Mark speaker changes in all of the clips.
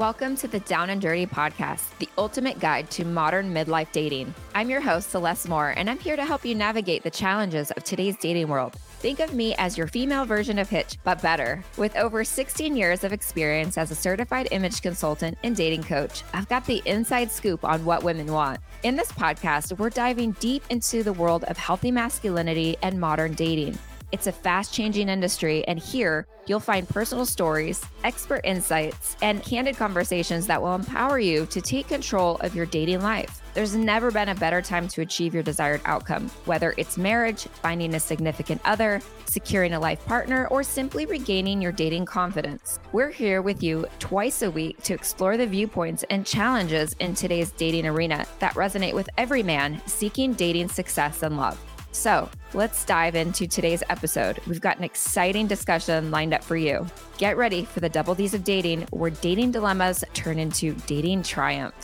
Speaker 1: Welcome to the Down and Dirty Podcast, the ultimate guide to modern midlife dating. I'm your host, Celeste Moore, and I'm here to help you navigate the challenges of today's dating world. Think of me as your female version of Hitch, but better. With over 16 years of experience as a certified image consultant and dating coach, I've got the inside scoop on what women want. In this podcast, we're diving deep into the world of healthy masculinity and modern dating. It's a fast-changing industry, and here you'll find personal stories, expert insights, and candid conversations that will empower you to take control of your dating life. There's never been a better time to achieve your desired outcome, whether it's marriage, finding a significant other, securing a life partner, or simply regaining your dating confidence. We're here with you twice a week to explore the viewpoints and challenges in today's dating arena that resonate with every man seeking dating success and love. So let's dive into today's episode. We've got an exciting discussion lined up for you. Get ready for the double D's of dating, where dating dilemmas turn into dating triumphs.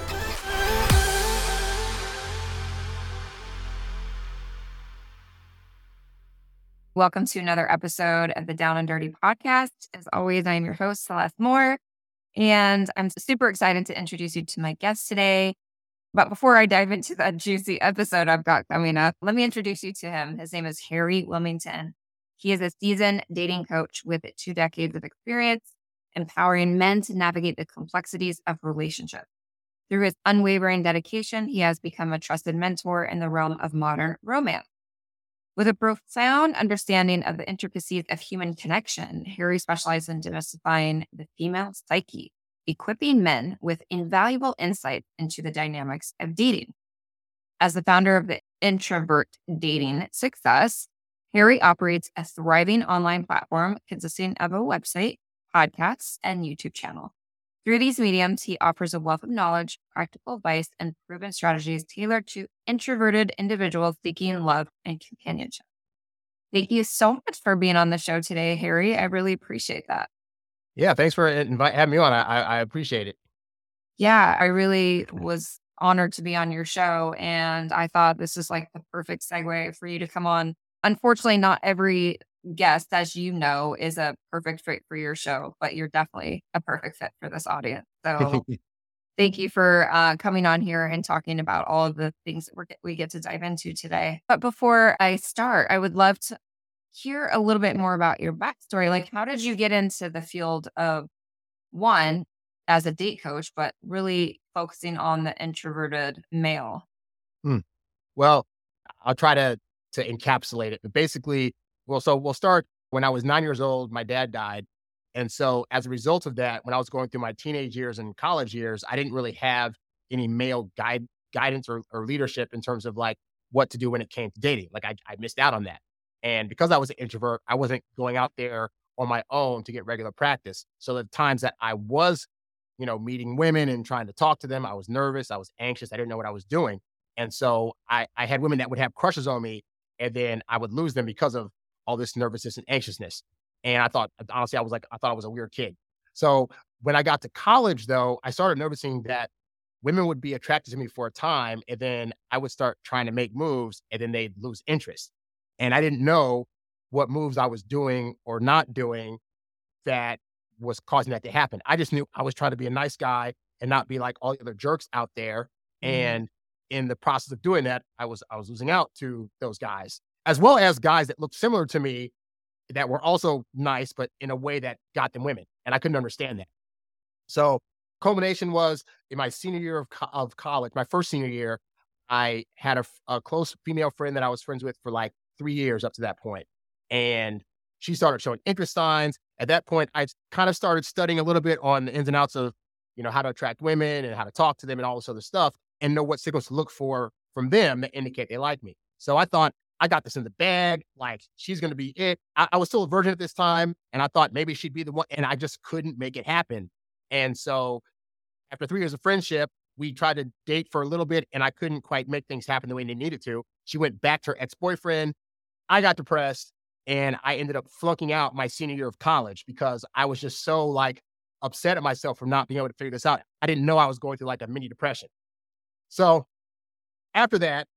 Speaker 1: Welcome to another episode of the Down and Dirty Podcast. As always, I'm your host, Celeste Moore, and I'm super excited to introduce you to my guest today. But before I dive into that juicy episode I've got coming up, let me introduce you to him. His name is Harry Wilmington. He is a seasoned dating coach with 2 decades of experience, empowering men to navigate the complexities of relationships. Through his unwavering dedication, he has become a trusted mentor in the realm of modern romance. With a profound understanding of the intricacies of human connection, Harry specializes in demystifying the female psyche, equipping men with invaluable insight into the dynamics of dating. As the founder of the Introvert Dating Success, Harry operates a thriving online platform consisting of a website, podcasts, and YouTube channel. Through these mediums, he offers a wealth of knowledge, practical advice, and proven strategies tailored to introverted individuals seeking love and companionship. Thank you so much for being on the show today, Harry. I really appreciate that.
Speaker 2: Yeah, thanks for having me on. I appreciate it.
Speaker 1: Yeah, I really was honored to be on your show, and I thought this is like the perfect segue for you to come on. Unfortunately, not every guest, as you know, is a perfect fit for your show, but you're definitely a perfect fit for this audience. So thank you for coming on here and talking about all of the things that we get to dive into today. But before I start, I would love to hear a little bit more about your backstory. Like, how did you get into the field of, one, as a date coach, but really focusing on the introverted male?
Speaker 2: Well, I'll try to encapsulate it. But basically, we'll start when I was 9 years old, my dad died. And so as a result of that, when I was going through my teenage years and college years, I didn't really have any male guidance or leadership in terms of like what to do when it came to dating. Like I missed out on that. And because I was an introvert, I wasn't going out there on my own to get regular practice. So the times that I was, meeting women and trying to talk to them, I was nervous, I was anxious, I didn't know what I was doing. And so I had women that would have crushes on me, and then I would lose them because of all this nervousness and anxiousness. And I thought, honestly, I thought I was a weird kid. So when I got to college, though, I started noticing that women would be attracted to me for a time, and then I would start trying to make moves, and then they'd lose interest. And I didn't know what moves I was doing or not doing that was causing that to happen. I just knew I was trying to be a nice guy and not be like all the other jerks out there. And in the process of doing that, I was losing out to those guys, as well as guys that looked similar to me that were also nice, but in a way that got them women. And I couldn't understand that. So culmination was in my senior year of college, my first senior year, I had a close female friend that I was friends with for like 3 years up to that point. And she started showing interest signs. At that point, I kind of started studying a little bit on the ins and outs of, how to attract women and how to talk to them and all this other stuff, and know what signals to look for from them that indicate they like me. So I thought, I got this in the bag. Like, she's going to be it. I was still a virgin at this time, and I thought maybe she'd be the one, and I just couldn't make it happen. And so after 3 years of friendship, we tried to date for a little bit, and I couldn't quite make things happen the way they needed to. She went back to her ex-boyfriend. I got depressed, and I ended up flunking out my senior year of college because I was just so like upset at myself for not being able to figure this out. I didn't know I was going through like a mini depression. So after that,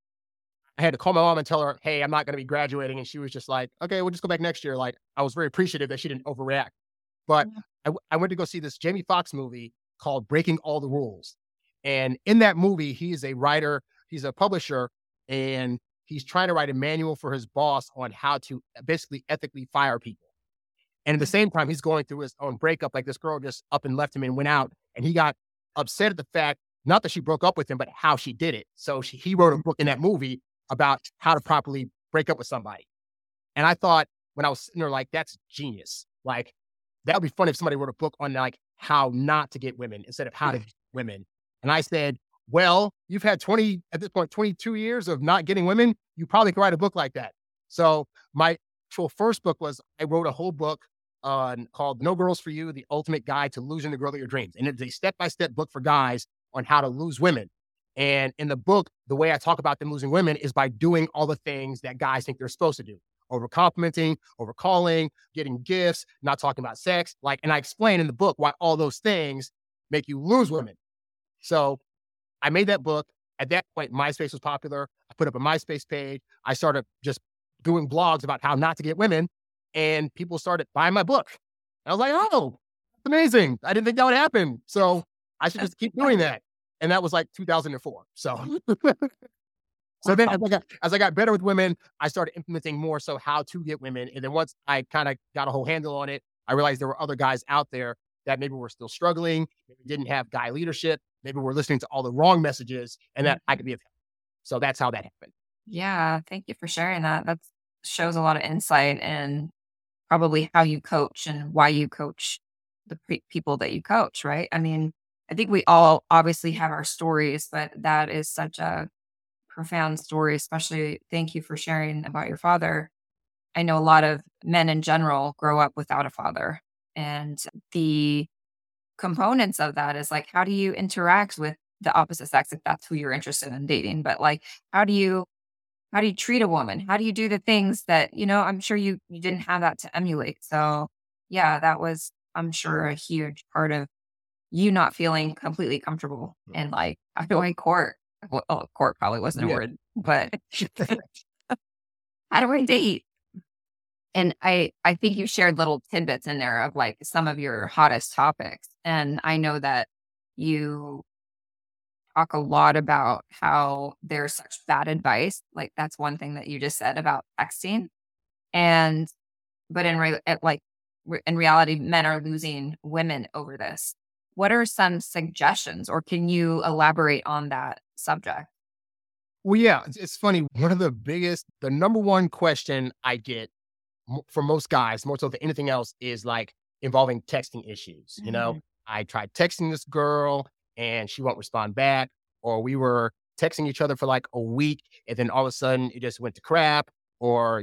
Speaker 2: I had to call my mom and tell her, hey, I'm not going to be graduating. And she was just like, okay, we'll just go back next year. Like, I was very appreciative that she didn't overreact. But I went to go see this Jamie Foxx movie called Breaking All the Rules. And in that movie, he is a writer, he's a publisher, and he's trying to write a manual for his boss on how to basically ethically fire people. And at the same time, he's going through his own breakup. Like this girl just up and left him and went out, and he got upset at the fact, not that she broke up with him, but how she did it. So he wrote a book in that movie about how to properly break up with somebody. And I thought when I was sitting there, like, that's genius. Like, that would be fun if somebody wrote a book on like how not to get women instead of how to get women. And I said, well, you've had at this point, 22 years of not getting women. You probably could write a book like that. So my actual first book was, I wrote a whole book called No Girls for You, The Ultimate Guide to Losing the Girl of Your Dreams. And it's a step-by-step book for guys on how to lose women. And in the book, the way I talk about them losing women is by doing all the things that guys think they're supposed to do. Over complimenting, over calling, getting gifts, not talking about sex. And I explain in the book why all those things make you lose women. So I made that book. At that point, MySpace was popular. I put up a MySpace page. I started just doing blogs about how not to get women, and people started buying my book. I was like, oh, that's amazing. I didn't think that would happen. So I should just keep doing that. And that was like 2004. So, so then as I got better with women, I started implementing more so how to get women. And then once I kind of got a whole handle on it, I realized there were other guys out there that maybe were still struggling, maybe didn't have guy leadership, maybe were listening to all the wrong messages, and that I could be of help. So that's how that happened.
Speaker 1: Yeah, thank you for sharing that. That shows a lot of insight and probably how you coach and why you coach the people that you coach, right? I mean, I think we all obviously have our stories, but that is such a profound story, especially thank you for sharing about your father. I know a lot of men in general grow up without a father. And the components of that is like, how do you interact with the opposite sex if that's who you're interested in dating? But like, how do you treat a woman? How do you do the things that, I'm sure you didn't have that to emulate. So yeah, that was, I'm sure, a huge part of you not feeling completely comfortable and like, how do I court? Well, court probably wasn't a
Speaker 2: Yeah.
Speaker 1: word, but how do I date? And I think you shared little tidbits in there of like some of your hottest topics. And I know that you talk a lot about how there's such bad advice. Like that's one thing that you just said about texting. And but in reality, men are losing women over this. What are some suggestions, or can you elaborate on that subject?
Speaker 2: Well, yeah, it's funny. One of the number one question I get from most guys, more so than anything else, is like involving texting issues.
Speaker 1: Mhm.
Speaker 2: I tried texting this girl and she won't respond back, or we were texting each other for like a week and then all of a sudden it just went to crap, or,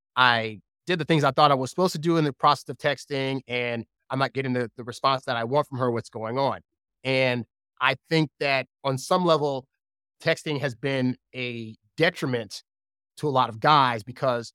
Speaker 2: I did the things I thought I was supposed to do in the process of texting and I'm not getting the response that I want from her. What's going on? And I think that on some level, texting has been a detriment to a lot of guys because,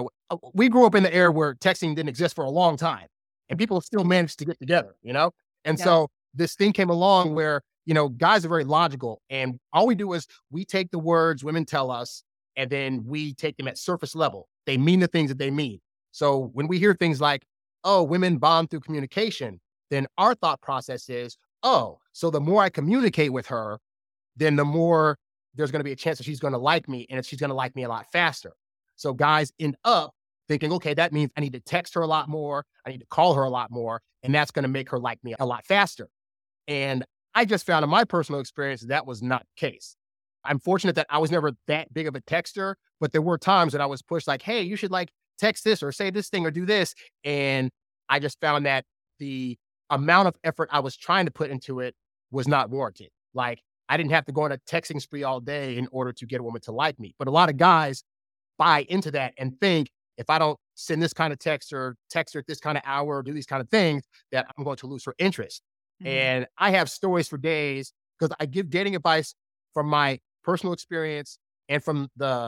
Speaker 2: we grew up in the era where texting didn't exist for a long time and people still managed to get together. And
Speaker 1: Yeah.
Speaker 2: so this thing came along where, guys are very logical and all we do is we take the words women tell us and then we take them at surface level. They mean the things that they mean. So when we hear things like, oh, women bond through communication, then our thought process is, oh, so the more I communicate with her, then the more there's going to be a chance that she's going to like me and she's going to like me a lot faster. So guys end up thinking, okay, that means I need to text her a lot more. I need to call her a lot more. And that's going to make her like me a lot faster. And I just found in my personal experience, that was not the case. I'm fortunate that I was never that big of a texter, but there were times that I was pushed like, hey, you should like text this or say this thing or do this. And I just found that the amount of effort I was trying to put into it was not warranted. Like I didn't have to go on a texting spree all day in order to get a woman to like me. But a lot of guys buy into that and think if I don't send this kind of text or text her at this kind of hour or do these kind of things, that I'm going to lose her interest.
Speaker 1: Mhm.
Speaker 2: And I have stories for days because I give dating advice from my personal experience and from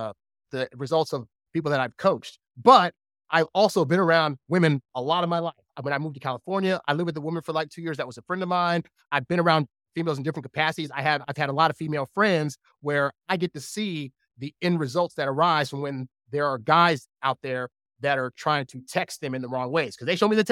Speaker 2: the results of people that I've coached. But I've also been around women a lot of my life. When I moved to California, I lived with a woman for like 2 years that was a friend of mine. I've been around females in different capacities. I've had a lot of female friends where I get to see the end results that arise from when there are guys out there that are trying to text them in the wrong ways because they show me the text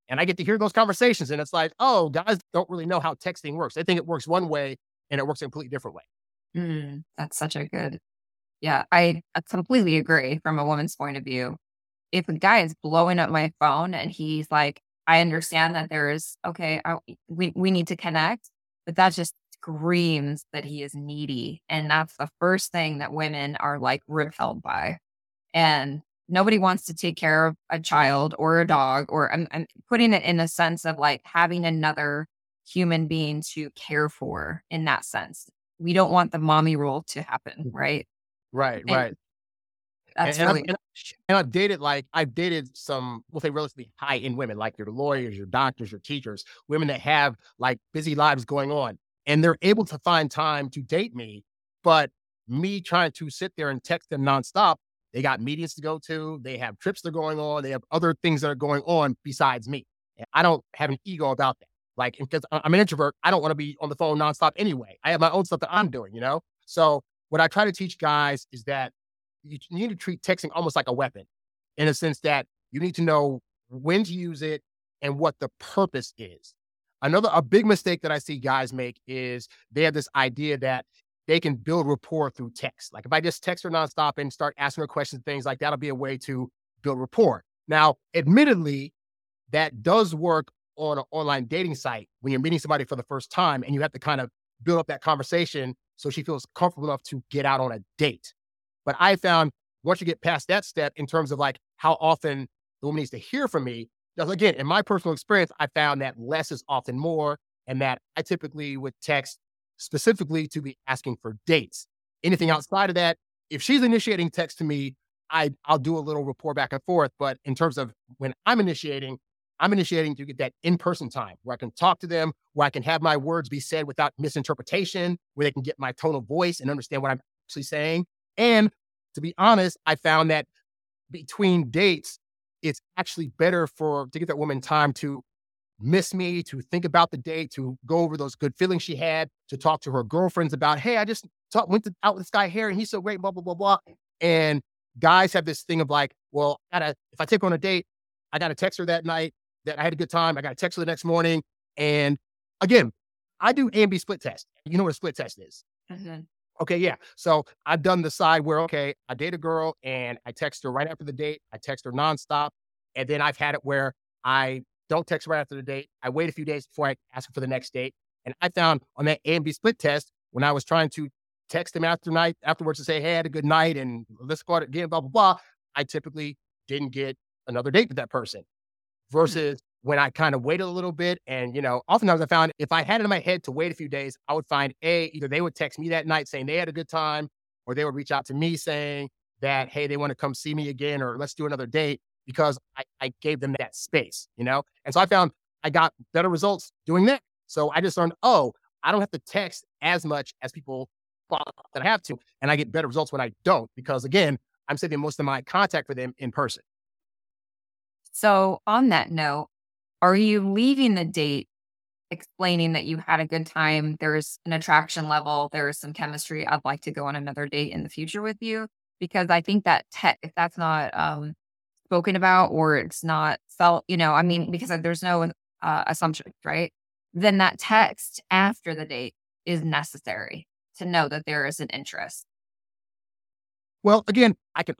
Speaker 2: And I get to hear those conversations. And it's like, oh, guys don't really know how texting works. They think it works one way and it works a completely different way.
Speaker 1: That's such a good, yeah, I completely agree from a woman's point of view. If a guy is blowing up my phone and he's like, I understand that there is, okay, we need to connect, but that just screams that he is needy. And that's the first thing that women are like repelled by. And nobody wants to take care of a child or a dog, or I'm putting it in a sense of like having another human being to care for in that sense. We don't want the mommy rule to happen, right?
Speaker 2: Right,
Speaker 1: And
Speaker 2: right.
Speaker 1: that's really,
Speaker 2: And I've dated some, we'll say relatively high end women, like your lawyers, your doctors, your teachers, women that have like busy lives going on. And they're able to find time to date me. But me trying to sit there and text them nonstop, they got meetings to go to, they have trips they're going on, they have other things that are going on besides me. And I don't have an ego about that. Like, because I'm an introvert, I don't want to be on the phone nonstop anyway. I have my own stuff that I'm doing, you know? So what I try to teach guys is that you need to treat texting almost like a weapon in a sense that you need to know when to use it and what the purpose is. A big mistake that I see guys make is they have this idea that they can build rapport through text. Like if I just text her nonstop and start asking her questions, things like that'll be a way to build rapport. Now, admittedly, that does work on an online dating site when you're meeting somebody for the first time and you have to kind of build up that conversation so she feels comfortable enough to get out on a date. But I found once you get past that step in terms of like how often the woman needs to hear from me, because again, in my personal experience, I found that less is often more, and that I typically would text specifically to be asking for dates. Anything outside of that, if she's initiating text to me, I'll do a little rapport back and forth. But in terms of when I'm initiating to get that in-person time where I can talk to them, where I can have my words be said without misinterpretation, where they can get my tone of voice and understand what I'm actually saying. And to be honest, I found that between dates, it's actually better to give that woman time to miss me, to think about the date, to go over those good feelings she had, to talk to her girlfriends about, hey, I just out with this guy here and he's so great, blah, blah, blah, blah. And guys have this thing of like, well, if I take her on a date, I got to text her that night that I had a good time. I got to text her the next morning. And again, I do A and B split test. You know what a split test is?
Speaker 1: Mhm.
Speaker 2: Okay, yeah. So I've done the side where, okay, I date a girl and I text her right after the date. I text her nonstop. And then I've had it where I don't text her right after the date. I wait a few days before I ask her for the next date. And I found on that A and B split test, when I was trying to text him afterwards to say, hey, I had a good night and let's go out again, blah, blah, blah, I typically didn't get another date with that person.
Speaker 1: Hmm.
Speaker 2: Versus when I kind of waited a little bit and, oftentimes I found if I had it in my head to wait a few days, I would find either they would text me that night saying they had a good time, or they would reach out to me saying that, hey, they want to come see me again, or let's do another date because I gave them that space. And so I found I got better results doing that. So I just learned, oh, I don't have to text as much as people thought that I have to. And I get better results when I don't, because again, I'm saving most of my contact for them in person.
Speaker 1: So on that note, are you leaving the date explaining that you had a good time, there's an attraction level, there is some chemistry, I'd like to go on another date in the future with you? Because I think that if that's not spoken about, or it's not felt, I mean, because there's no assumption, right? Then that text after the date is necessary to know that there is an interest.
Speaker 2: Well, again,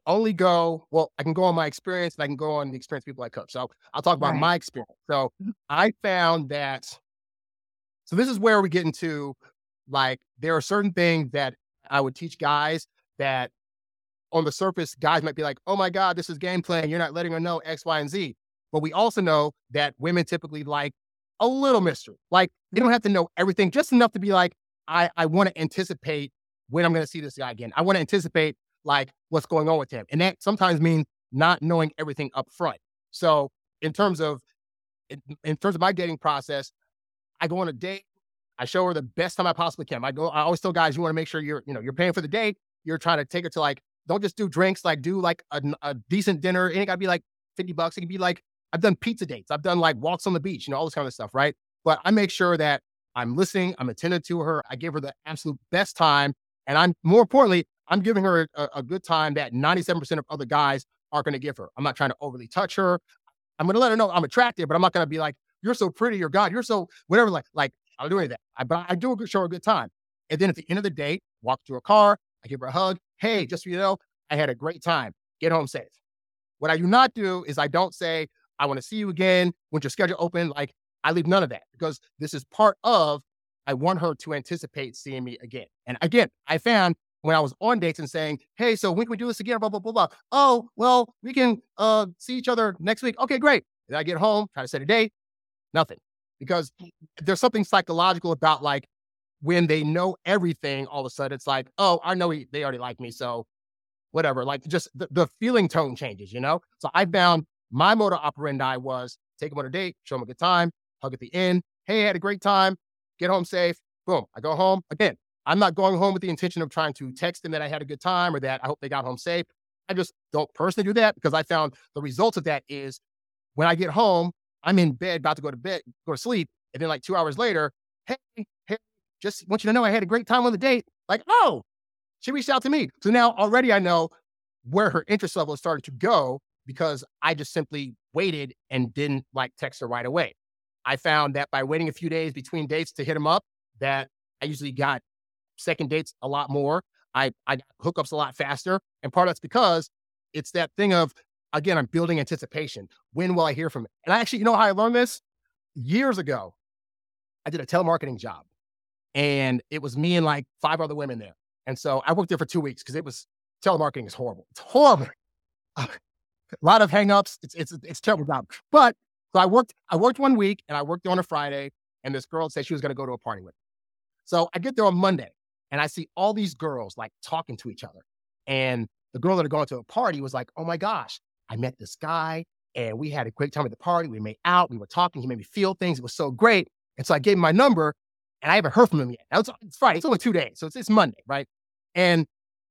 Speaker 2: I can go on my experience and I can go on the experience of people I coach. So I'll talk about
Speaker 1: Right.
Speaker 2: my experience. So I found that, so this is where we get into like, there are certain things that I would teach guys that on the surface, guys might be like, oh my God, this is game playing. You're not letting her know X, Y, and Z. But we also know that women typically like a little mystery. Like they don't have to know everything, just enough to be like, I want to anticipate when I'm going to see this guy again. I want to anticipate like what's going on with him. And that sometimes means not knowing everything up front. So in terms of in terms of my dating process, I go on a date. I show her the best time I possibly can. I always tell guys, you want to make sure you're paying for the date. You're trying to take her to like, don't just do drinks, like do like a decent dinner. It ain't gotta be like $50. It can be like, I've done pizza dates. I've done like walks on the beach, all this kind of stuff. Right. But I make sure that I'm listening. I'm attentive to her. I give her the absolute best time. And more importantly, I'm giving her a good time that 97% of other guys aren't going to give her. I'm not trying to overly touch her. I'm going to let her know I'm attractive, but I'm not going to be like, you're so pretty or God, you're so whatever. Like I'll do any of that. But I do show her a good time. And then at the end of the day, walk to her car. I give her a hug. Hey, just so you know, I had a great time. Get home safe. What I do not do is I don't say, I want to see you again. When's your schedule open? Like I leave none of that because this is part of, I want her to anticipate seeing me again. And again, I found when I was on dates and saying, hey, so when can we do this again? Blah, blah, blah, blah. Oh, well, we can see each other next week. Okay, great. Then I get home, try to set a date, nothing. Because there's something psychological about like when they know everything, all of a sudden it's like, oh, I know they already like me. So whatever, like just the feeling tone changes, you know? So I found my modus operandi was take them on a date, show them a good time, hug at the end. Hey, I had a great time. Get home safe. Boom. I go home. Again, I'm not going home with the intention of trying to text them that I had a good time or that I hope they got home safe. I just don't personally do that because I found the results of that is when I get home, I'm in bed, about to go to bed, go to sleep. And then like 2 hours later, hey, just want you to know I had a great time on the date. Like, oh, she reached out to me. So now already I know where her interest level started to go because I just simply waited and didn't like text her right away. I found that by waiting a few days between dates to hit them up, that I usually got second dates a lot more. I got hookups a lot faster. And part of that's because it's that thing of, again, I'm building anticipation. When will I hear from it? And I actually, you know how I learned this? Years ago, I did a telemarketing job and it was me and like 5 other women there. And so I worked there for 2 weeks because telemarketing is horrible. It's horrible. A lot of hangups. It's a terrible job. But so I worked 1 week and I worked on a Friday and this girl said she was going to go to a party with me. So I get there on Monday and I see all these girls like talking to each other. And the girl that are going to a party was like, oh my gosh, I met this guy and we had a great time at the party. We made out, we were talking, he made me feel things. It was so great. And so I gave him my number and I haven't heard from him yet. Now it's Friday, it's only 2 days. So it's Monday, right? And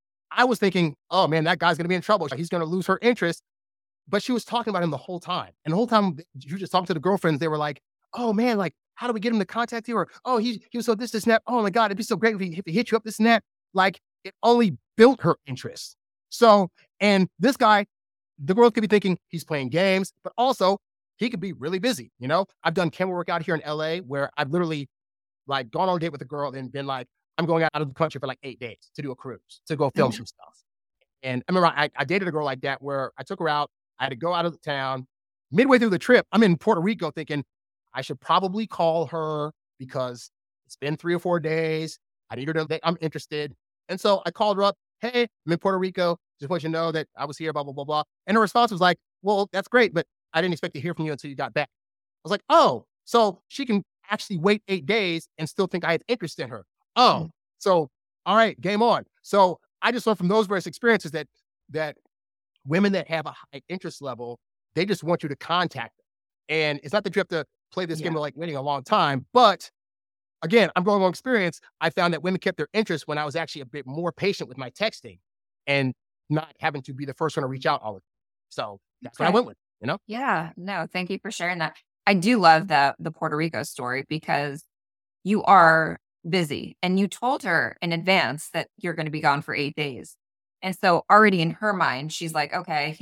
Speaker 2: I was thinking, oh man, that guy's going to be in trouble. He's going to lose her interest. But she was talking about him the whole time. And the whole time you just talking to the girlfriends, they were like, oh man, like, how do we get him to contact you? Or, oh, he was so this, and that. Oh my God, it'd be so great if he hit you up, this and that. Like, it only built her interest. So, and this guy, the girls could be thinking he's playing games, but also he could be really busy. You know, I've done camera work out here in LA where I've literally like gone on a date with a girl and been like, I'm going out of the country for like 8 days to do a cruise, to go film some stuff. And I remember I dated a girl like that where I took her out. I had to go out of the town. Midway through the trip, I'm in Puerto Rico thinking I should probably call her because it's been 3 or 4 days. I need her to, I'm interested. And so I called her up. Hey, I'm in Puerto Rico. Just want you to know that I was here, blah, blah, blah, blah. And her response was like, well, that's great, but I didn't expect to hear from you until you got back. I was like, oh, so she can actually wait 8 days and still think I had interest in her. Oh, so all right, game on. So I just learned from those various experiences that women that have a high interest level, they just want you to contact them. And it's not that you have to play this game of like waiting a long time, but again, I'm going on experience. I found that women kept their interest when I was actually a bit more patient with my texting and not having to be the first one to reach out all the time. So that's what I went with, you know?
Speaker 1: Yeah. No, thank you for sharing that. I do love the Puerto Rico story because you are busy and you told her in advance that you're going to be gone for 8 days. And so already in her mind, she's like, okay,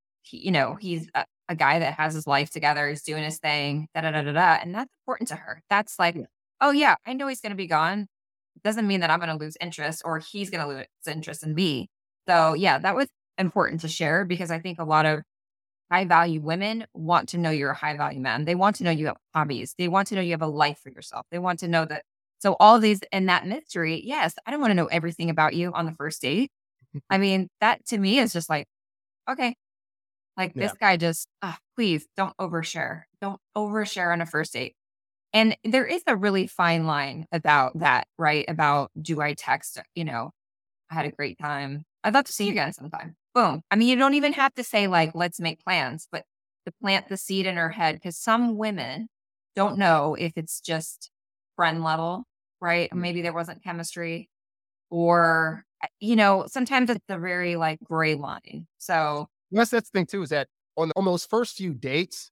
Speaker 1: he's a guy that has his life together. He's doing his thing, da, da, da, da, da. And that's important to her. That's like, oh yeah, I know he's going to be gone. Doesn't mean that I'm going to lose interest or he's going to lose interest in me. So yeah, that was important to share because I think a lot of high value women want to know you're a high value man. They want to know you have hobbies. They want to know you have a life for yourself. They want to know that. So all of these in that mystery, yes, I don't want to know everything about you on the first date. I mean, that to me is just like, okay, like
Speaker 2: Yeah.
Speaker 1: this guy just, please don't overshare. Don't overshare on a first date. And there is a really fine line about that, right? About do I text, I had a great time. I'd love to see you again sometime. Boom. I mean, you don't even have to say like, let's make plans, but to plant the seed in her head, because some women don't know if it's just friend level, right? Or maybe there wasn't chemistry or, sometimes it's a very like gray line. So
Speaker 2: That's the thing too, is that on those first few dates,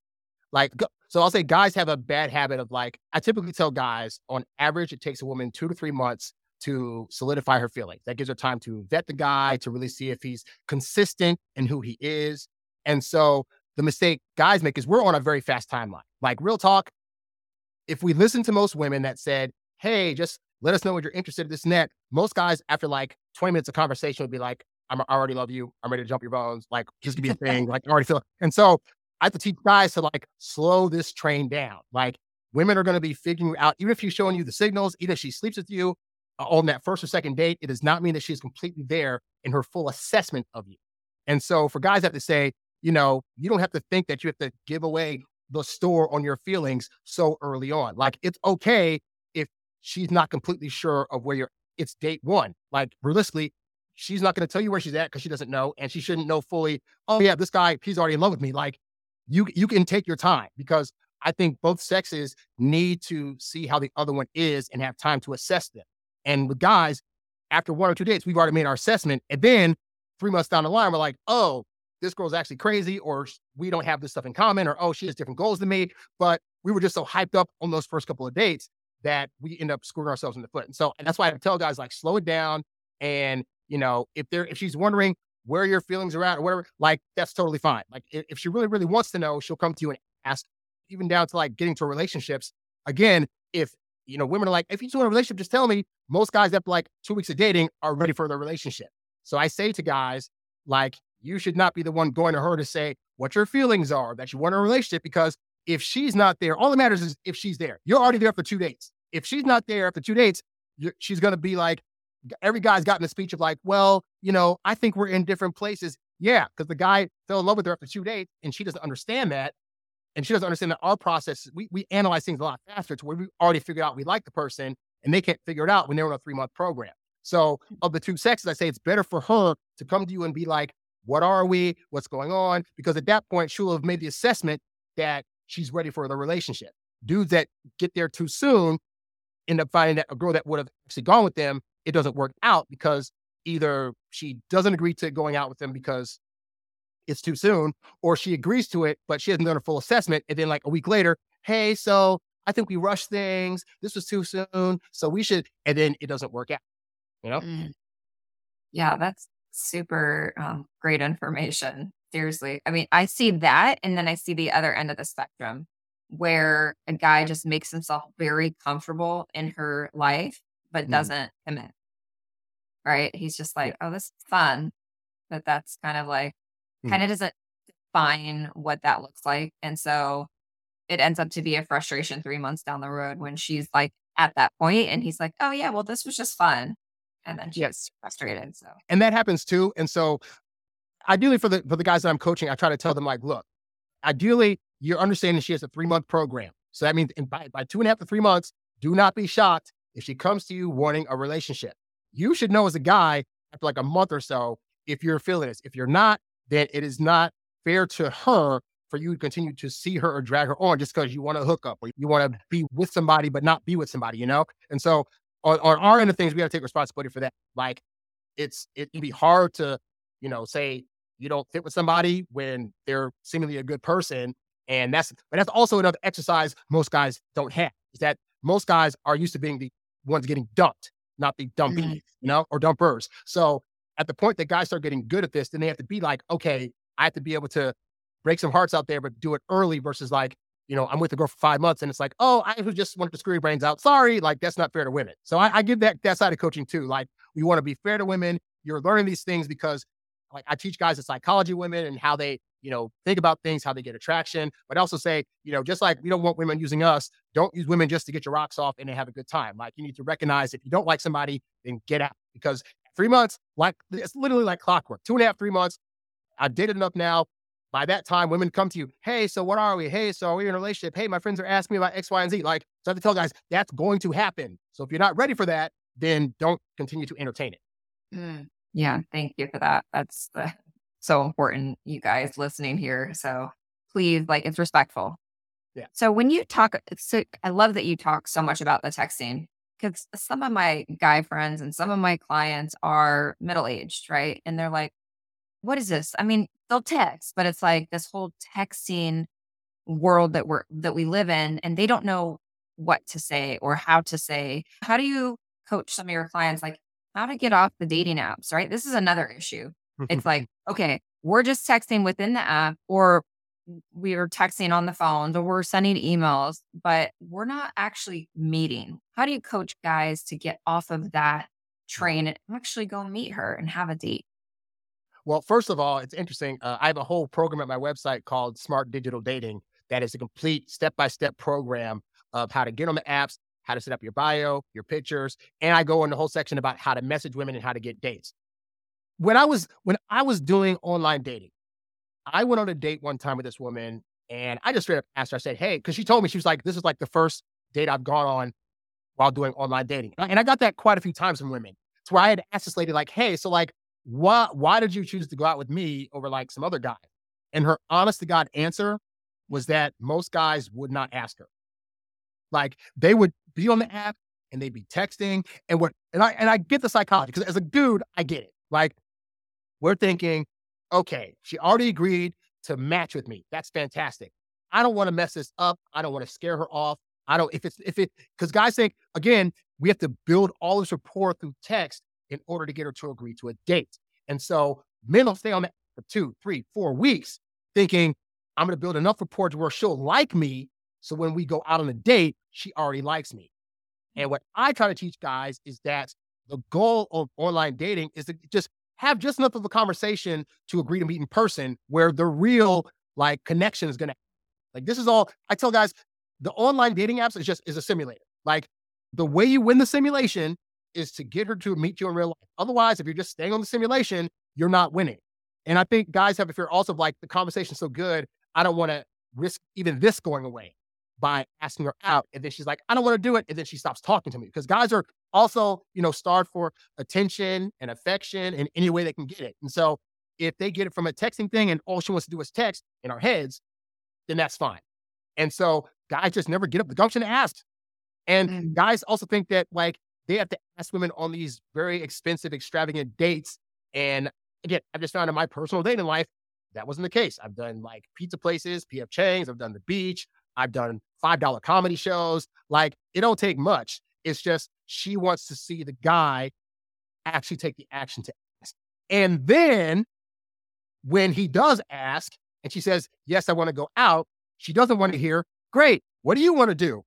Speaker 2: so I'll say guys have a bad habit of like, I typically tell guys on average, it takes a woman 2 to 3 months to solidify her feelings. That gives her time to vet the guy, to really see if he's consistent in who he is. And so the mistake guys make is we're on a very fast timeline. Like real talk, if we listen to most women that said, hey, just let us know what you're interested in, this and that, most guys after like 20 minutes of conversation would be like, I already love you. I'm ready to jump your bones. Like, just give me a thing. Like, I already feel it. And so I have to teach guys to like slow this train down. Like, women are going to be figuring out, even if she's showing you the signals, even if she sleeps with you on that first or second date, it does not mean that she's completely there in her full assessment of you. And so for guys, I have to say, you know, you don't have to think that you have to give away the store on your feelings so early on. Like, it's okay if she's not completely sure of where you're, it's date one. Like, realistically, she's not going to tell you where she's at because she doesn't know, and she shouldn't know fully, oh yeah, this guy, he's already in love with me. Like, you can take your time, because I think both sexes need to see how the other one is and have time to assess them. And with guys, after 1 or 2 dates, we've already made our assessment. And then 3 months down the line, we're like, oh, this girl's actually crazy, or we don't have this stuff in common, or oh, she has different goals than me. But we were just so hyped up on those first couple of dates that we end up screwing ourselves in the foot. And that's why I tell guys, like, slow it down. And, you know, if she's wondering where your feelings are at or whatever, like, that's totally fine. Like, if she really, really wants to know, she'll come to you and ask, even down to like getting to relationships. Again, if, you know, women are like, if you just want a relationship, just tell me. Most guys after like 2 weeks of dating are ready for the relationship. So I say to guys, like, you should not be the one going to her to say what your feelings are, that you want a relationship, because if she's not there, all that matters is if she's there. You're already there for 2 dates. If she's not there after 2 dates, she's going to be like, every guy's gotten a speech of like, well, you know, I think we're in different places. Yeah, because the guy fell in love with her after 2 dates and she doesn't understand that. And she doesn't understand that our process, we analyze things a lot faster to where we already figured out we like the person, and they can't figure it out when they're on a 3-month program. So of the two sexes, I say it's better for her to come to you and be like, what are we? What's going on? Because at that point, she'll have made the assessment that she's ready for the relationship. Dudes that get there too soon end up finding that a girl that would have actually gone with them, it doesn't work out because either she doesn't agree to going out with them because it's too soon, or she agrees to it, but she hasn't done a full assessment. And then like a week later, hey, so I think we rushed things. This was too soon. So we should, and then it doesn't work out, you know?
Speaker 1: Mm. Yeah, that's super great information. Seriously. I mean, I see that. And then I see the other end of the spectrum where a guy just makes himself very comfortable in her life, but
Speaker 2: Mm,
Speaker 1: doesn't commit, right? He's just
Speaker 2: yeah.
Speaker 1: like, oh, this is fun. But that's kind of like,
Speaker 2: Mm.
Speaker 1: kind of doesn't define what that looks like. And so it ends up to be a frustration 3 months down the road when she's like at that point and he's like, oh yeah, well, this was just fun. And then
Speaker 2: Yeah.
Speaker 1: she's frustrated. So
Speaker 2: And that happens too. And so ideally for the guys that I'm coaching, I try to tell them like, look, ideally you're understanding she has a 3-month program. So that means by 2.5 to 3 months, do not be shocked if she comes to you wanting a relationship. You should know as a guy after like a month or so if you're feeling this. If you're not, then it is not fair to her for you to continue to see her or drag her on just because you want to hook up or you want to be with somebody but not be with somebody, you know? And so on our end of things, we got to take responsibility for that. Like, it can be hard to, you know, say you don't fit with somebody when they're seemingly a good person. And that's also another exercise most guys don't have, is that most guys are used to being the ones getting dumped, not the dumpees,
Speaker 1: mm,
Speaker 2: you know, or dumpers. So at the point that guys start getting good at this, then they have to be like, okay, I have to be able to break some hearts out there, but do it early versus like, you know, I'm with the girl for 5 months and it's like, oh, I just wanted to screw your brains out. Sorry. Like, that's not fair to women. So I give that side of coaching too. Like, we want to be fair to women. You're learning these things because like I teach guys the psychology of women and how they, you know, think about things, how they get attraction. But I also say, you know, just like we don't want women using us, don't use women just to get your rocks off and then have a good time. Like, you need to recognize if you don't like somebody, then get out, because 3 months, like, it's literally like clockwork. 2.5, 3 months. I've dated enough now. By that time, women come to you. Hey, so what are we? Hey, so are we in a relationship? Hey, my friends are asking me about X, Y, and Z. Like, so I have to tell guys that's going to happen. So if you're not ready for that, then don't continue to entertain it.
Speaker 1: mm. Yeah, thank you for that. That's so important, you guys listening here. So please, like, it's respectful.
Speaker 2: Yeah.
Speaker 1: So when you talk, so I love that you talk so much about the texting, because some of my guy friends and some of my clients are middle aged, right? And they're like, what is this? I mean, they'll text, but it's like this whole texting world that we live in, and they don't know what to say or how to say. How do you coach some of your clients like how to get off the dating apps, right? This is another issue. It's like, okay, we're just texting within the app, or we are texting on the phones or we're sending emails, but we're not actually meeting. How do you coach guys to get off of that train and actually go meet her and have a date?
Speaker 2: Well, first of all, it's interesting. I have a whole program at my website called Smart Digital Dating that is a complete step-by-step program of how to get on the apps, how to set up your bio, your pictures, and I go in the whole section about how to message women and how to get dates. When I was doing online dating, I went on a date one time with this woman, and I just straight up asked her. I said, "Hey," because she told me she was like, "This is like the first date I've gone on while doing online dating." And I got that quite a few times from women. It's where I had asked this lady, like, "Hey, so like, why did you choose to go out with me over like some other guy?" And her honest to God answer was that most guys would not ask her. Like they would be on the app and they'd be texting and I get the psychology because as a dude, I get it. Like we're thinking, okay, she already agreed to match with me. That's fantastic. I don't want to mess this up. I don't want to scare her off. I don't, if it, because guys think, again, we have to build all this rapport through text in order to get her to agree to a date. And so men will stay on that for 2, 3, 4 weeks thinking, I'm going to build enough rapport to where she'll like me. So when we go out on a date, she already likes me. And what I try to teach guys is that the goal of online dating is to just have just enough of a conversation to agree to meet in person where the real like connection is going to, like, this is all I tell guys. The online dating apps is a simulator. Like the way you win the simulation is to get her to meet you in real life. Otherwise, if you're just staying on the simulation, you're not winning. And I think guys have a fear also of like the conversation's so good, I don't want to risk even this going away by asking her out. And then she's like, I don't want to do it. And then she stops talking to me because guys are also, starved for attention and affection in any way they can get it. And so if they get it from a texting thing and all she wants to do is text in our heads, then that's fine. And so guys just never get up the gumption to ask. And
Speaker 1: Mm.
Speaker 2: guys also think that like they have to ask women on these very expensive, extravagant dates. And again, I've just found in my personal dating life, that wasn't the case. I've done like pizza places, PF Chang's, I've done the beach, I've done $5 comedy shows. Like it don't take much. It's just she wants to see the guy actually take the action to ask. And then when he does ask and she says, yes, I want to go out, she doesn't want to hear, great, what do you want to do?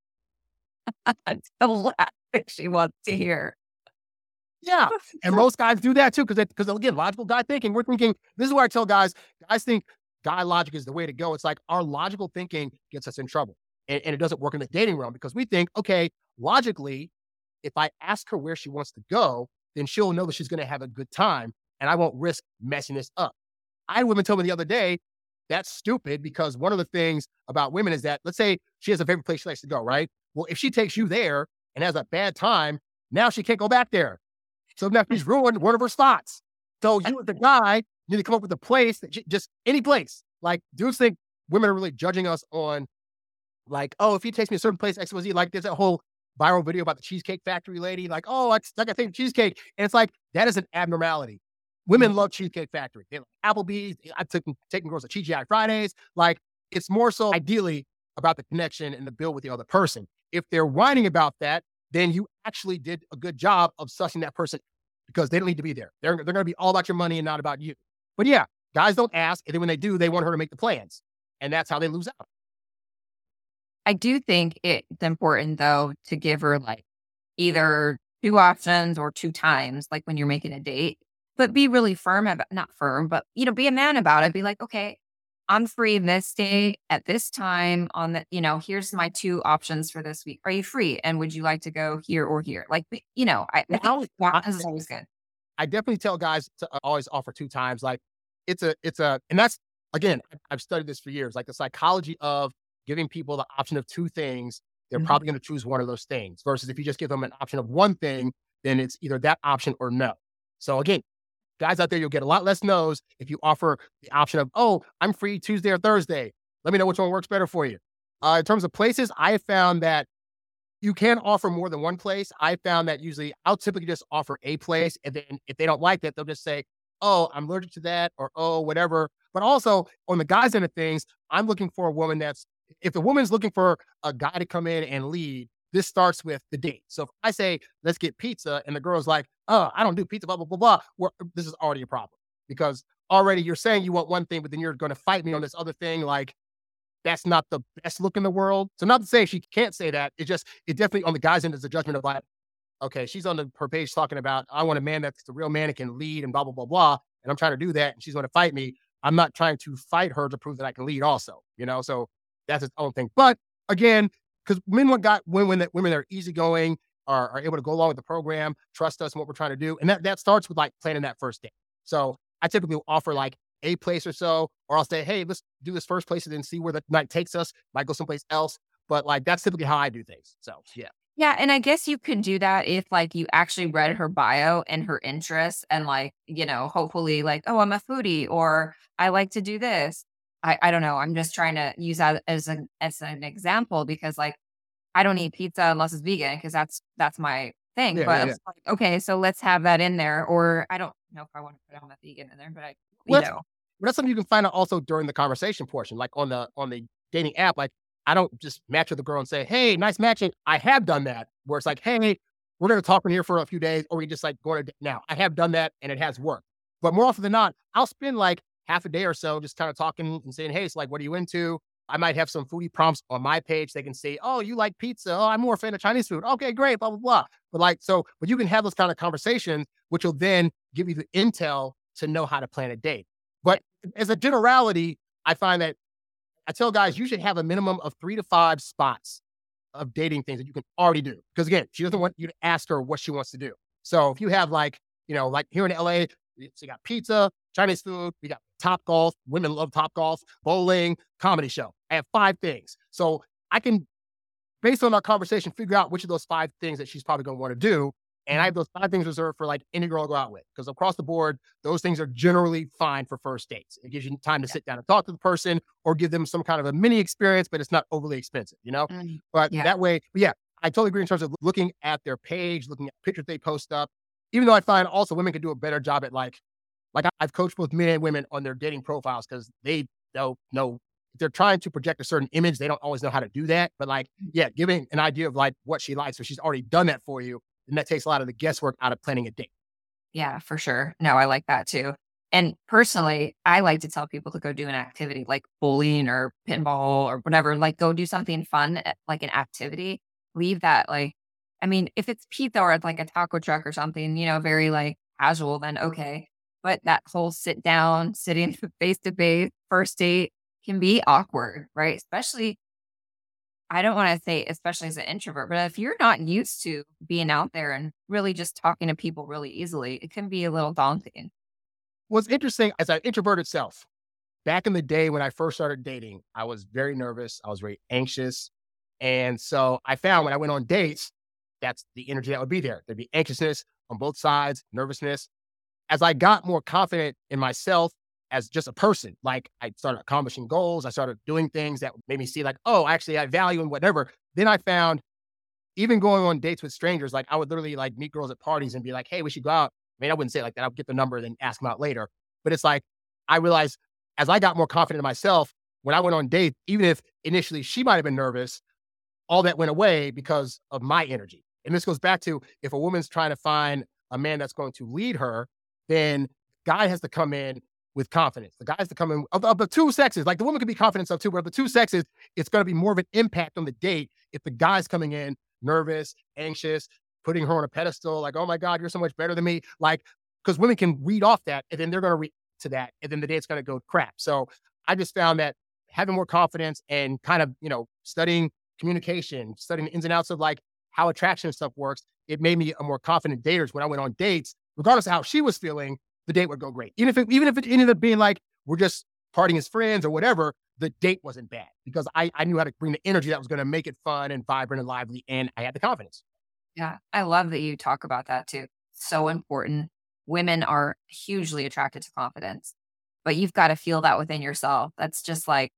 Speaker 1: That's the last thing she wants to hear.
Speaker 2: Yeah. And most guys do that too, because again, logical guy thinking, we're thinking, this is where I tell guys think guy logic is the way to go. It's like our logical thinking gets us in trouble. And it doesn't work in the dating realm because we think, okay, logically, if I ask her where she wants to go, then she'll know that she's going to have a good time and I won't risk messing this up. I had women tell me the other day, that's stupid because one of the things about women is that, let's say she has a favorite place she likes to go, right? Well, if she takes you there and has a bad time, now she can't go back there. So now she's ruined one of her spots. So you as the guy need to come up with a place that just any place. Like dudes think women are really judging us on like, oh, if he takes me a certain place, XYZ, like there's that whole viral video about the Cheesecake Factory lady, like, oh, I got a thing cheesecake. And it's like, that is an abnormality. Women love Cheesecake Factory. They like Applebee's. I've taken girls to TGI Fridays. Like, it's more so ideally about the connection and the build with the other person. If they're whining about that, then you actually did a good job of sussing that person because they don't need to be there. They're going to be all about your money and not about you. But yeah, guys don't ask. And then when they do, they want her to make the plans. And that's how they lose out.
Speaker 1: I do think it's important though to give her like either two options or two times, like when you're making a date, but be really firm about not firm, but be a man about it. Be like, okay, I'm free this day at this time on here's my two options for this week. Are you free? And would you like to go here or here? Like, I think that is always good.
Speaker 2: I definitely tell guys to always offer two times. Like and that's, again, I've studied this for years, like the psychology of giving people the option of two things. They're
Speaker 1: Mhm.
Speaker 2: probably going to choose one of those things versus if you just give them an option of one thing, then it's either that option or no. So again, guys out there, you'll get a lot less no's if you offer the option of, oh, I'm free Tuesday or Thursday. Let me know which one works better for you. In terms of places, I have found that you can offer more than one place. I found that usually I'll typically just offer a place. And then if they don't like that, they'll just say, oh, I'm allergic to that or, oh, whatever. But also on the guys' end of things, I'm looking for a woman if the woman's looking for a guy to come in and lead, this starts with the date. So if I say, let's get pizza and the girl's like, oh, I don't do pizza, blah, blah, blah, blah. Well, this is already a problem because already you're saying you want one thing, but then you're going to fight me on this other thing. Like, that's not the best look in the world. So not to say she can't say that. It definitely on the guy's end is a judgment of like, okay, she's on her page talking about, I want a man that's the real man and can lead and blah, blah, blah, blah. And I'm trying to do that. And she's going to fight me. I'm not trying to fight her to prove that I can lead also, So that's its own thing. But again, because women that women that are easygoing are able to go along with the program, trust us and what we're trying to do. And that starts with like planning that first date. So I typically will offer like a place or so, or I'll say, hey, let's do this first place and then see where the night takes us. Might go someplace else. But like, that's typically how I do things. So yeah.
Speaker 1: Yeah, and I guess you can do that if, like, you actually read her bio and her interests and, like, hopefully, like, "Oh, I'm a foodie," or "I like to do this." I don't know, I'm just trying to use that as an example because, like, I don't eat pizza unless it's vegan because that's my thing,
Speaker 2: Yeah,
Speaker 1: but
Speaker 2: yeah, yeah.
Speaker 1: it's like, okay, so let's have that in there, or I don't know if I wanna put on the vegan in there, but I you
Speaker 2: Well, that's,
Speaker 1: know.
Speaker 2: well, that's something you can find out also during the conversation portion, like on the dating app. Like, I don't just match with the girl and say, "Hey, nice matching." I have done that where it's like, "Hey, we're going to talk in here for a few days," or we just like go to date now. I have done that and it has worked. But more often than not, I'll spend like half a day or so just kind of talking and saying, "Hey, it's like, what are you into?" I might have some foodie prompts on my page. They can say, "Oh, you like pizza? Oh, I'm more a fan of Chinese food." Okay, great, blah blah blah. But you can have those kind of conversations, which will then give you the intel to know how to plan a date. But as a generality, I find that I tell guys you should have a minimum of 3 to 5 spots of dating things that you can already do. Because again, she doesn't want you to ask her what she wants to do. So if you have like, like here in LA, so you got pizza, Chinese food, we got Top Golf, women love Top Golf, bowling, comedy show. I have 5 things. So I can, based on our conversation, figure out which of those 5 things that she's probably going to want to do. And I have those 5 things reserved for like any girl I go out with. Because across the board, those things are generally fine for first dates. It gives you time to sit down and talk to the person or give them some kind of a mini experience, but it's not overly expensive.
Speaker 1: Mm,
Speaker 2: But
Speaker 1: yeah.
Speaker 2: that way, but yeah, I totally agree in terms of looking at their page, looking at pictures they post up. Even though I find also women can do a better job at I've coached both men and women on their dating profiles because they don't know if they're trying to project a certain image, they don't always know how to do that. But like, yeah, giving an idea of like what she likes, so she's already done that for you, and that takes a lot of the guesswork out of planning a date.
Speaker 1: Yeah, for sure. No, I like that too. And personally, I like to tell people to go do an activity like bowling or pinball or whatever, like go do something fun, like an activity. Leave that like, I mean, if it's pizza or it's like a taco truck or something, very like casual, then okay. But that whole sit down, sitting face to face, first date can be awkward, right? Especially I don't wanna say especially as an introvert, but if you're not used to being out there and really just talking to people really easily, it can be a little daunting.
Speaker 2: What's interesting as an introverted self, back in the day when I first started dating, I was very nervous. I was very anxious. And so I found when I went on dates, that's the energy that would be there. There'd be anxiousness on both sides, nervousness. As I got more confident in myself as just a person, like I started accomplishing goals, I started doing things that made me see like, oh, actually I value and whatever. Then I found even going on dates with strangers, like I would literally like meet girls at parties and be like, hey, we should go out. I mean, I wouldn't say it like that. I would get the number and then ask them out later. But it's like, I realized as I got more confident in myself, when I went on dates, even if initially she might have been nervous, all that went away because of my energy. And this goes back to if a woman's trying to find a man that's going to lead her, then guy has to come in with confidence. The guy has to come in of the 2 sexes. Like the woman can be confident of too, but of the 2 sexes, it's going to be more of an impact on the date if the guy's coming in nervous, anxious, putting her on a pedestal, like, oh my God, you're so much better than me. Like, because women can read off that and then they're going to react to that. And then the date's going to go crap. So I just found that having more confidence and kind of, studying communication, studying the ins and outs of like how attraction and stuff works, it made me a more confident dater. When I went on dates, regardless of how she was feeling, the date would go great. Even if it ended up being like we're just partying as friends or whatever, the date wasn't bad because I knew how to bring the energy that was going to make it fun and vibrant and lively, and I had the confidence.
Speaker 1: Yeah, I love that you talk about that too. So important. Women are hugely attracted to confidence, but you've got to feel that within yourself. That's just like,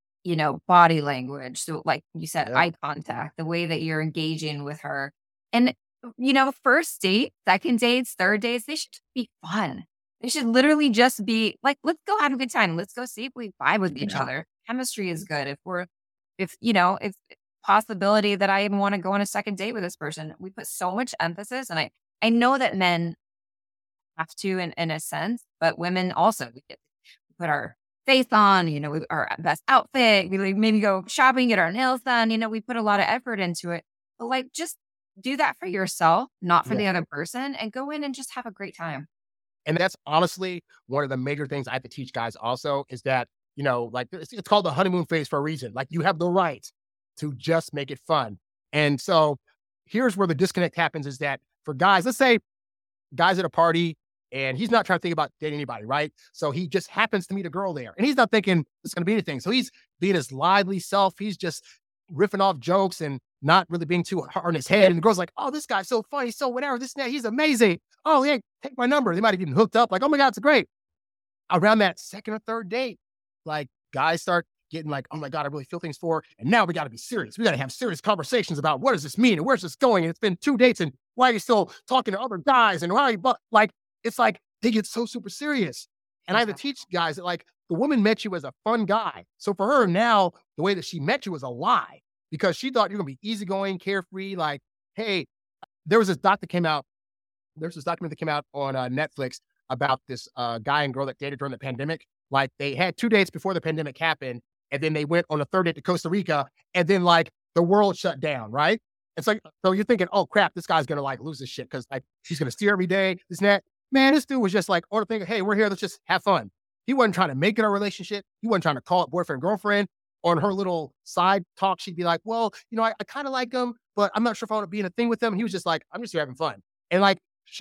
Speaker 1: body language. So, like you said,
Speaker 2: Yep.
Speaker 1: eye contact, the way that you're engaging with her. And, first date, second dates, third dates, they should just be fun. They should literally just be like, let's go have a good time. Let's go see if we vibe with each
Speaker 2: Yeah.
Speaker 1: other. Chemistry is good. If possibility that I even want to go on a second date with this person. We put so much emphasis, and I know that men have to in a sense, but women also we get put our face on, our best outfit. We like maybe go shopping, get our nails done. We put a lot of effort into it. But like just do that for yourself, not for
Speaker 2: Yeah.
Speaker 1: the other person, and go in and just have a great time.
Speaker 2: And that's honestly one of the major things I have to teach guys also is that, like it's called the honeymoon phase for a reason. Like you have the right to just make it fun. And so here's where the disconnect happens is that for guys, let's say guys at a party and he's not trying to think about dating anybody, right? So he just happens to meet a girl there and he's not thinking it's going to be anything. So he's being his lively self. He's just riffing off jokes and not really being too hard on his head. And the girl's like, oh, this guy's so funny. So whatever, this and that, he's amazing. Oh, yeah, take my number. They might have even hooked up like, oh my God, it's great. Around that second or third date, like guys start getting like, oh my God, I really feel things for her. And now we got to be serious. We got to have serious conversations about what does this mean and where's this going? And it's been 2 dates and why are you still talking to other guys? And why are you, like, it's like they get so super serious. And I have to teach guys that like the woman met you as a fun guy. So for her now, the way that she met you was a lie because she thought you're going to be easygoing, carefree. Like, hey, there was this doc that came out. There's this document that came out on Netflix about this guy and girl that dated during the pandemic. Like they had 2 dates before the pandemic happened, and then they went on a third date to Costa Rica, and then like the world shut down, right? It's like, so you're thinking, oh crap, this guy's gonna like lose his shit because like she's gonna steer every day, this and that. Man, this dude was just like, or thinking, hey, we're here, let's just have fun. He wasn't trying to make it a relationship. He wasn't trying to call it boyfriend, girlfriend. On her little side talk, she'd be like, well, I kind of like him, but I'm not sure if I want to be in a thing with him. And he was just like, I'm just here having fun. And like,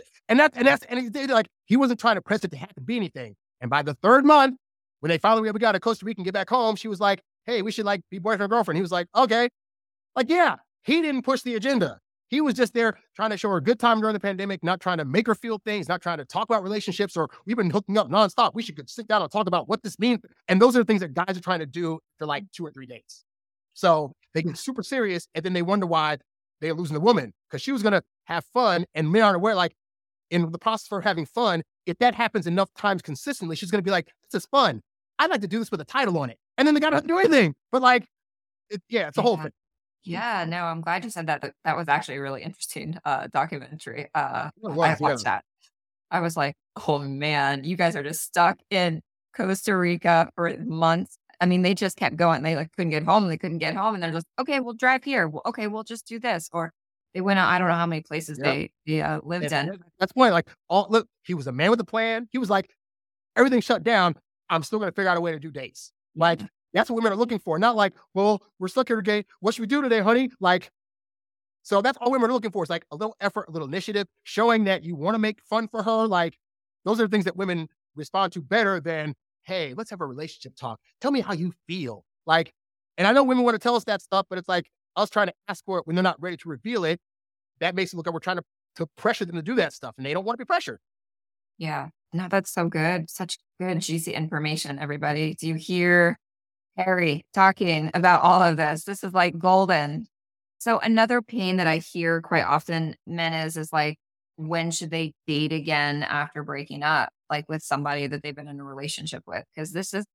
Speaker 2: he wasn't trying to press it to have to be anything. And by the third month, when they finally we got to Costa Rica and get back home, she was like, hey, we should like be boyfriend, girlfriend. He was like, okay. Like, yeah, he didn't push the agenda. He was just there trying to show her a good time during the pandemic, not trying to make her feel things, not trying to talk about relationships or we've been hooking up nonstop. We should sit down and talk about what this means. And those are the things that guys are trying to do for like 2 or 3 dates. So they get super serious and then they wonder why they're losing the woman because she was going to have fun and men aren't aware, like in the process of her having fun, if that happens enough times consistently, she's going to be like, this is fun. I'd like to do this with a title on it. And then the guy doesn't do anything. But like, it's a whole thing.
Speaker 1: Yeah, no, I'm glad you said that. That was actually a really interesting documentary. I
Speaker 2: Yeah.
Speaker 1: watched that. I was like, oh man, you guys are just stuck in Costa Rica for months. I mean, they just kept going. They like couldn't get home. They couldn't get home. And they're just, okay, we'll drive here. Well, okay, we'll just do this. Or they went out, I don't know how many places
Speaker 2: Yeah.
Speaker 1: they lived in.
Speaker 2: That's the point. Like, look, he was a man with a plan. He was like, everything shut down. I'm still going to figure out a way to do dates. Like, that's what women are looking for. Not like, well, we're stuck here today. What should we do today, honey? Like, so that's all women are looking for. It's like a little effort, a little initiative, showing that you want to make fun for her. Like, those are the things that women respond to better than, hey, let's have a relationship talk. Tell me how you feel. Like, and I know women want to tell us that stuff, but it's like us trying to ask for it when they're not ready to reveal it. That makes it look like we're trying to pressure them to do that stuff, and they don't want to be pressured.
Speaker 1: Yeah. No, that's so good. Such good, juicy information, everybody. Do you hear Harry talking about all of this? This is like golden. So another pain that I hear quite often men is like, when should they date again after breaking up, like with somebody that they've been in a relationship with? Because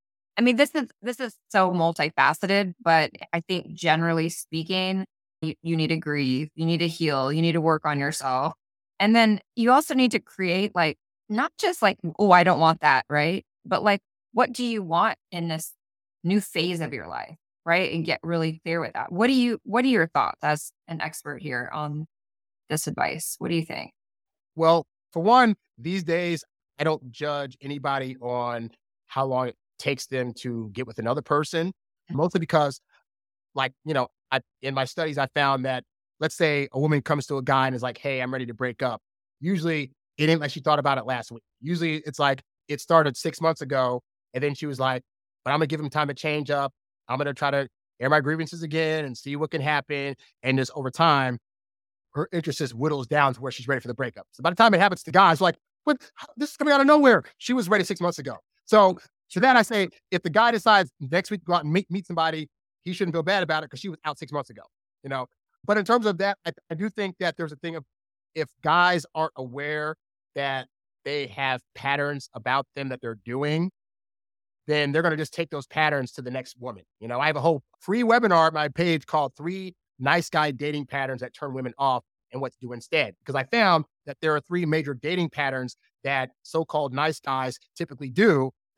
Speaker 1: this is so multifaceted, but I think generally speaking, you need to grieve, you need to heal, you need to work on yourself. And then you also need to create like, not just like, oh, I don't want that, right? But like, what do you want in this new phase of your life, right? And get really clear with that. What are your thoughts as an expert here on this advice? What do you think?
Speaker 2: Well, for one, these days, I don't judge anybody on how long it takes them to get with another person, mostly because, like, in my studies, I found that, let's say a woman comes to a guy and is like, hey, I'm ready to break up. Usually it ain't like she thought about it last week. Usually it's like it started 6 months ago. And then she was like, but I'm going to give him time to change up. I'm going to try to air my grievances again and see what can happen. And just over time, her interest just whittles down to where she's ready for the breakup. So by the time it happens to guys, like, what? This is coming out of nowhere. She was ready 6 months ago. So to that, I say, if the guy decides next week to go out and meet somebody, he shouldn't feel bad about it because she was out 6 months ago, But in terms of that, I do think that there's a thing of if guys aren't aware that they have patterns about them that they're doing, then they're going to just take those patterns to the next woman. I have a whole free webinar on my page called 3 Nice Guy Dating Patterns That Turn Women Off and What to Do Instead. Because I found that there are 3 major dating patterns that so-called nice guys typically do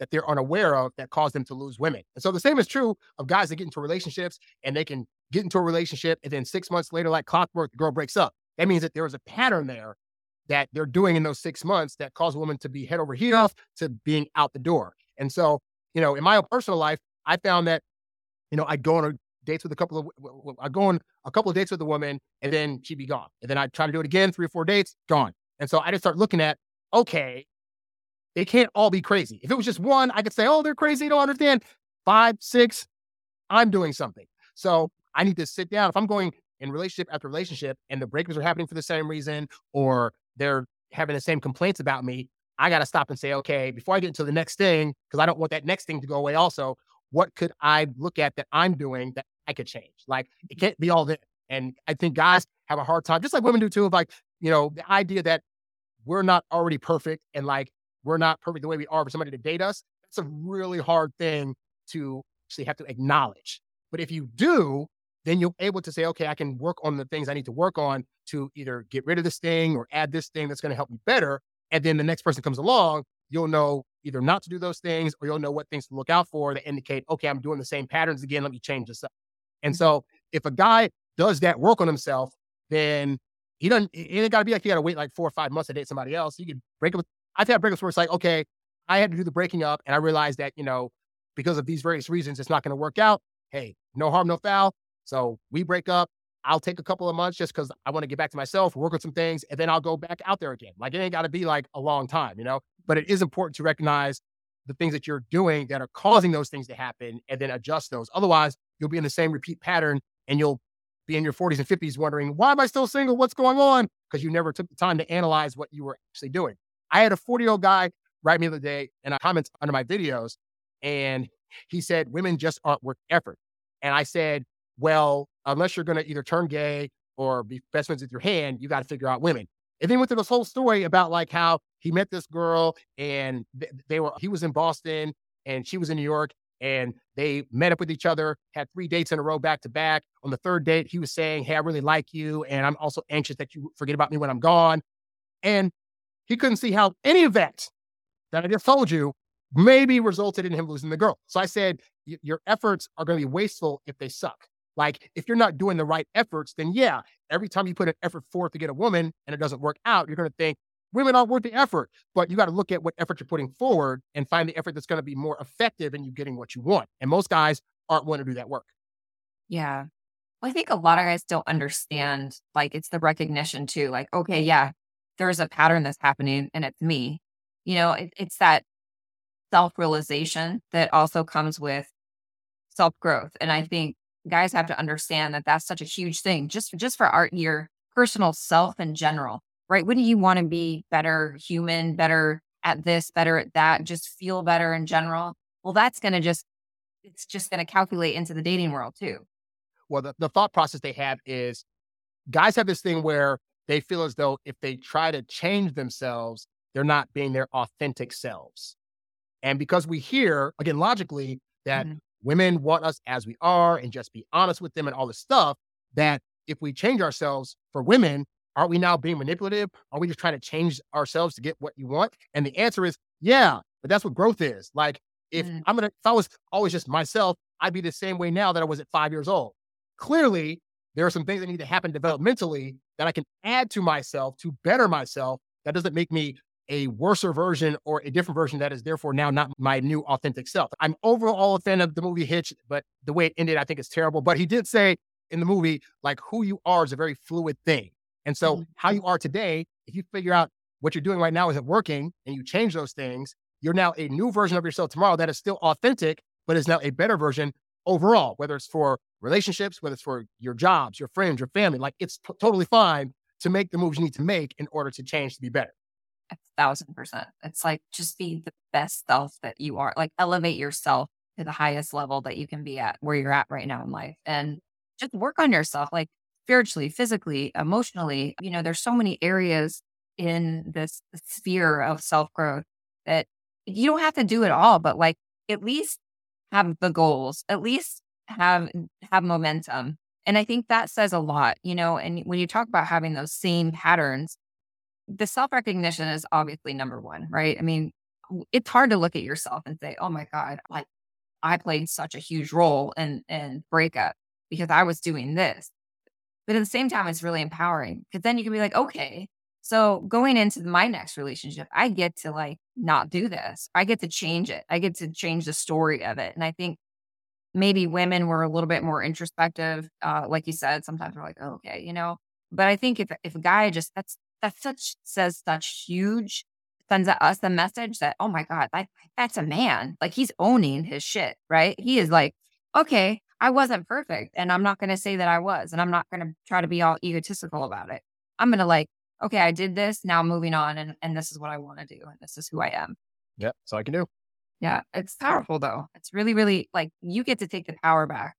Speaker 2: that they're unaware of that cause them to lose women. And so the same is true of guys that get into relationships and they can get into a relationship and then 6 months later, like clockwork, the girl breaks up. That means that there was a pattern there that they're doing in those 6 months that cause a woman to be head over heels to being out the door. And so, in my own personal life, I found that, I'd go on dates with I'd go on a couple of dates with a woman and then she'd be gone. And then I'd try to do it again, 3 or 4 dates, gone. And so I just start looking at, okay, they can't all be crazy. If it was just one, I could say, oh, they're crazy. They don't understand. 5, 6, I'm doing something. So I need to sit down. If I'm going in relationship after relationship and the breakups are happening for the same reason, or they're having the same complaints about me, I got to stop and say, okay, before I get into the next thing, because I don't want that next thing to go away also, what could I look at that I'm doing that I could change? Like, it can't be all this. And I think guys have a hard time, just like women do too, of like, the idea that we're not already perfect and like, we're not perfect the way we are for somebody to date us. That's a really hard thing to actually have to acknowledge. But if you do, then you're able to say, okay, I can work on the things I need to work on to either get rid of this thing or add this thing that's going to help me better. And then the next person comes along, you'll know either not to do those things or you'll know what things to look out for that indicate, okay, I'm doing the same patterns again. Let me change this up. And so if a guy does that work on himself, then it ain't got to be like you got to wait like 4 or 5 months to date somebody else. You can break up. I've had breakups where it's like, okay, I had to do the breaking up and I realized that, because of these various reasons, it's not going to work out. Hey, no harm, no foul. So we break up. I'll take a couple of months just because I want to get back to myself, work on some things, and then I'll go back out there again. Like, it ain't got to be like a long time, but it is important to recognize the things that you're doing that are causing those things to happen and then adjust those. Otherwise, you'll be in the same repeat pattern and you'll be in your 40s and 50s wondering, why am I still single? What's going on? Because you never took the time to analyze what you were actually doing. I had a 40-year-old guy write me the other day and I comment under my videos, and he said, women just aren't worth effort. And I said, well, unless you're going to either turn gay or be best friends with your hand, you got to figure out women. And then went through this whole story about like how he met this girl and he was in Boston and she was in New York, and they met up with each other, had 3 dates in a row back to back. On the 3rd date, he was saying, hey, I really like you. And I'm also anxious that you forget about me when I'm gone. And he couldn't see how any of that I just told you maybe resulted in him losing the girl. So I said, your efforts are going to be wasteful if they suck. Like, if you're not doing the right efforts, then yeah, every time you put an effort forth to get a woman and it doesn't work out, you're going to think women aren't worth the effort. But you got to look at what effort you're putting forward and find the effort that's going to be more effective in you getting what you want. And most guys aren't willing to do that work.
Speaker 1: Yeah. Well, I think a lot of guys don't understand, like, it's the recognition too. Like, okay, yeah, there's a pattern that's happening and it's me. It's that self-realization that also comes with self-growth. And I think guys have to understand that that's such a huge thing, just for your personal self in general, right? Wouldn't you want to be better human, better at this, better at that, just feel better in general? Well, it's just going to calculate into the dating world too.
Speaker 2: Well, the thought process they have is guys have this thing where they feel as though if they try to change themselves, they're not being their authentic selves. And because we hear, again, logically, that women want us as we are and just be honest with them and all this stuff, that if we change ourselves for women, aren't we now being manipulative? Are we just trying to change ourselves to get what you want? And the answer is, yeah, but that's what growth is. Like, if I was always just myself, I'd be the same way now that I was at 5 years old. Clearly, there are some things that need to happen developmentally that I can add to myself to better myself. That doesn't make me a worser version or a different version that is therefore now not my new authentic self. I'm overall a fan of the movie Hitch, but the way it ended, I think is terrible. But he did say in the movie, like, who you are is a very fluid thing. And so how you are today, if you figure out what you're doing right now isn't working and you change those things, you're now a new version of yourself tomorrow that is still authentic, but is now a better version overall, whether it's for relationships, whether it's for your jobs, your friends, your family. Like, it's totally fine to make the moves you need to make in order to change to be better.
Speaker 1: 1,000%. It's like, just be the best self that you are. Like, elevate yourself to the highest level that you can be at, where you're at right now in life, and just work on yourself, like spiritually, physically, emotionally. There's so many areas in this sphere of self growth that you don't have to do it all, but like, at least have the goals, at least have momentum. And I think that says a lot, and when you talk about having those same patterns, the self-recognition is obviously number one, right? I mean, it's hard to look at yourself and say, oh my God, like I played such a huge role in breakup because I was doing this. But at the same time, it's really empowering because then you can be like, okay, so going into my next relationship, I get to like not do this. I get to change it. I get to change the story of it. And I think maybe women were a little bit more introspective. Like you said, sometimes we're like, oh, okay, but I think if a guy just that's such says such huge sends us the message that, oh my God, that's a man. Like he's owning his shit, right? He is like, okay, I wasn't perfect. And I'm not gonna say that I was, and I'm not gonna try to be all egotistical about it. I'm gonna like, okay, I did this, now I'm moving on and this is what I want to do, and this is who I am.
Speaker 2: Yeah, that's all I can do.
Speaker 1: Yeah, it's powerful though. It's really, really like you get to take the power back.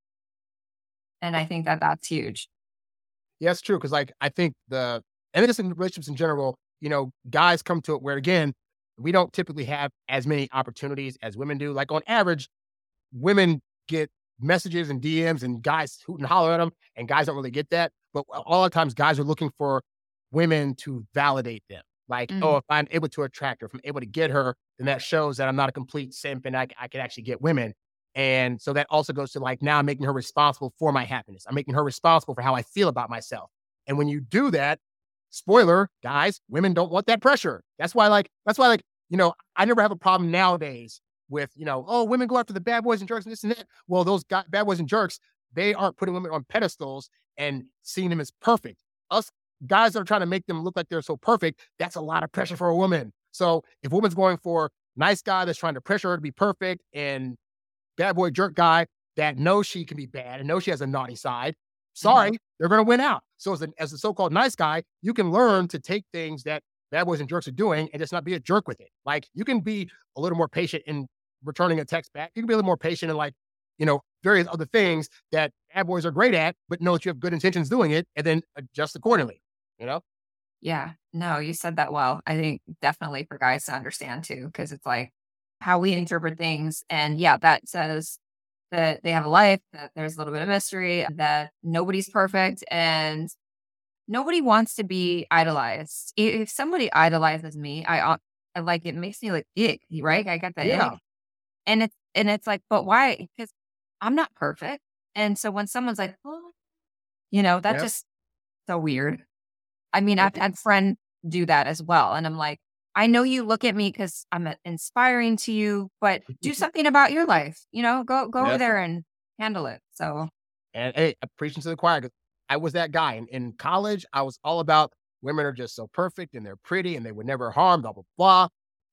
Speaker 1: And I think that that's huge.
Speaker 2: Yeah, it's true. Cause like, I think and just in relationships in general, guys come to it where again, we don't typically have as many opportunities as women do. Like on average, women get messages and DMs and guys hoot and holler at them, and guys don't really get that. But a lot of times guys are looking for women to validate them. Like, oh,
Speaker 1: Mhm.
Speaker 2: if I'm able to attract her, if I'm able to get her, then that shows that I'm not a complete simp and I can actually get women. And so that also goes to like now I'm making her responsible for my happiness. I'm making her responsible for how I feel about myself. And when you do that, spoiler, guys, women don't want that pressure. That's why, I never have a problem nowadays with, oh, women go after the bad boys and jerks and this and that. Well, those bad boys and jerks, they aren't putting women on pedestals and seeing them as perfect. Us guys that are trying to make them look like they're so perfect, that's a lot of pressure for a woman. So if a woman's going for nice guy that's trying to pressure her to be perfect and bad boy jerk guy that knows she can be bad and knows she has a naughty side,
Speaker 1: Mhm.
Speaker 2: sorry, they're going to win out. So as a so-called nice guy, you can learn to take things that bad boys and jerks are doing and just not be a jerk with it. Like you can be a little more patient in returning a text back. You can be a little more patient in like, various other things that bad boys are great at, but know that you have good intentions doing it and then adjust accordingly, you know?
Speaker 1: Yeah. No, you said that well. I think definitely for guys to understand too, because it's like how we interpret things. And yeah, that says that they have a life, that there's a little bit of mystery, that nobody's perfect, and nobody wants to be idolized. If somebody idolizes me, I like it makes me like ick, right? I got the
Speaker 2: Yeah.
Speaker 1: ick. And it's like, but why? Because I'm not perfect. And so when someone's like, oh, that
Speaker 2: Yeah.
Speaker 1: just so weird. I mean,
Speaker 2: Yeah.
Speaker 1: I've had friends do that as well, and I'm like, "I know you look at me because 'cause I'm, inspiring to you, but do something about your life, go over
Speaker 2: Yeah.
Speaker 1: there and handle it." So
Speaker 2: And hey, I'm preaching to the choir 'cause I was that guy. In college, I was all about women are just so perfect and they're pretty and they would never harm, blah, blah, blah.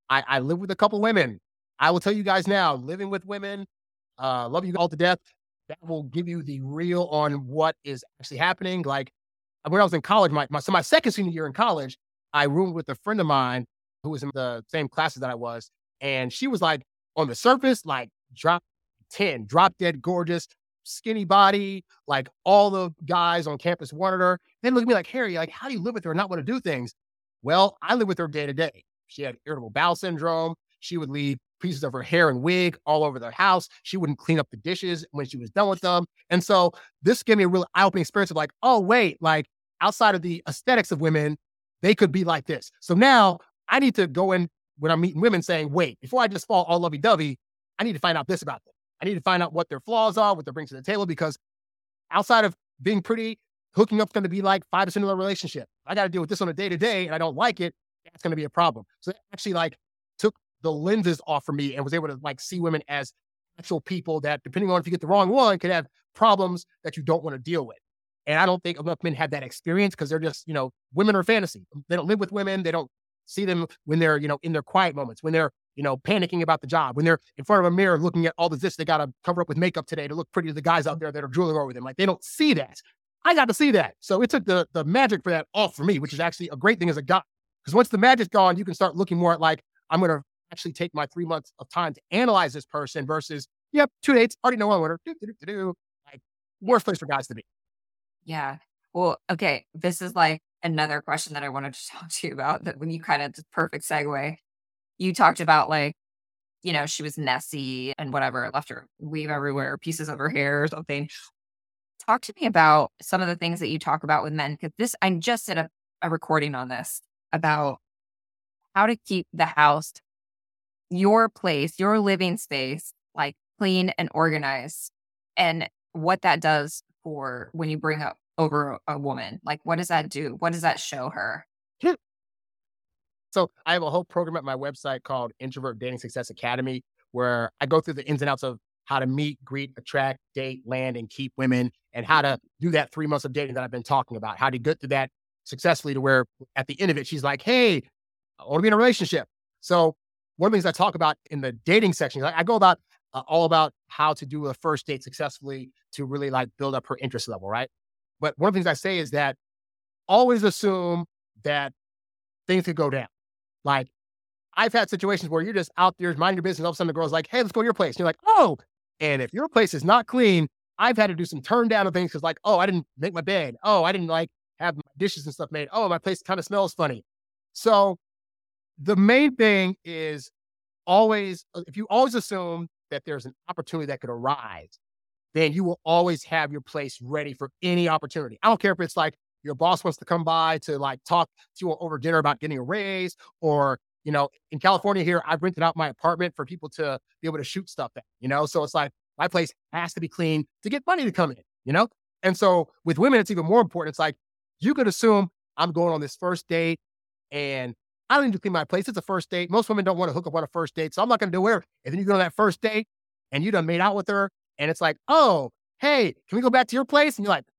Speaker 2: I live with a couple women. I will tell you guys now, living with women, love you all to death. That will give you the real on what is actually happening. Like when I was in college, my second senior year in college, I roomed with a friend of mine who was in the same classes that I was. And she was like on the surface, like drop 10, drop dead gorgeous, skinny body, like all the guys on campus wanted her. Then look at me like, Harry, like, how do you live with her and not want to do things? Well, I live with her day to day. She had irritable bowel syndrome. She would leave pieces of her hair and wig all over the house. She wouldn't clean up the dishes when she was done with them. And so this gave me a real eye-opening experience of like, oh, wait, like outside of the aesthetics of women, they could be like this. So now I need to go in when I'm meeting women saying, wait, before I just fall all lovey-dovey, I need to find out this about them. I need to find out what their flaws are, what they bring to the table, because outside of being pretty, hooking up's going to be like 5% of the relationship. I got to deal with this on a day to day and I don't like it. That's going to be a problem. So it actually like took the lenses off for me and was able to like see women as actual people that depending on if you get the wrong one could have problems that you don't want to deal with. And I don't think enough men have that experience because they're just, women are fantasy. They don't live with women. They don't see them when they're, in their quiet moments, when they're, panicking about the job, when they're in front of a mirror looking at all this, they got to cover up with makeup today to look pretty to the guys out there that are drooling over them. Like they don't see that. I got to see that. So it took the magic for that off for me, which is actually a great thing as a guy. Because once the magic's gone, you can start looking more at like, I'm going to actually take my 3 months of time to analyze this person versus, yep, 2 dates, already know one winner. Like, worst place for guys to be.
Speaker 1: yeah. Well, okay, this is like another question that I wanted to talk to you about that when you kind of just perfect segue. You talked about like, she was messy and whatever, left her weave everywhere, pieces of her hair or something. Talk to me about some of the things that you talk about with men, because I just did a recording on this about how to keep the house your place, your living space, like clean and organized, and what that does for when you bring up over a woman. Like, what does that do? What does that show her?
Speaker 2: So I have a whole program at my website called Introvert Dating Success Academy, where I go through the ins and outs of how to meet, greet, attract, date, land, and keep women, and how to do that 3 months of dating that I've been talking about, how to get through that successfully to where at the end of it, she's like, hey, I want to be in a relationship. So one of the things I talk about in the dating section, I go about all about how to do a first date successfully to really like build up her interest level, right? But one of the things I say is that always assume that things could go down. Like I've had situations where you're just out there minding your business. All of a sudden the girl's like, hey, let's go to your place. And you're like, oh, and if your place is not clean, I've had to do some turn down of things because like, oh, I didn't make my bed. Oh, I didn't like have my dishes and stuff made. Oh, my place kind of smells funny. So the main thing is always, if you always assume that there's an opportunity that could arise, then you will always have your place ready for any opportunity. I don't care if it's like your boss wants to come by to like talk to you over dinner about getting a raise, or, in California here, I've rented out my apartment for people to be able to shoot stuff at. So it's like my place has to be clean to get money to come in. And so with women, it's even more important. It's like you could assume I'm going on this first date and I don't need to clean my place. It's a first date. Most women don't want to hook up on a first date. So I'm not going to do it. And then you go on that first date and you done made out with her. And it's like, oh, hey, can we go back to your place? And you're like,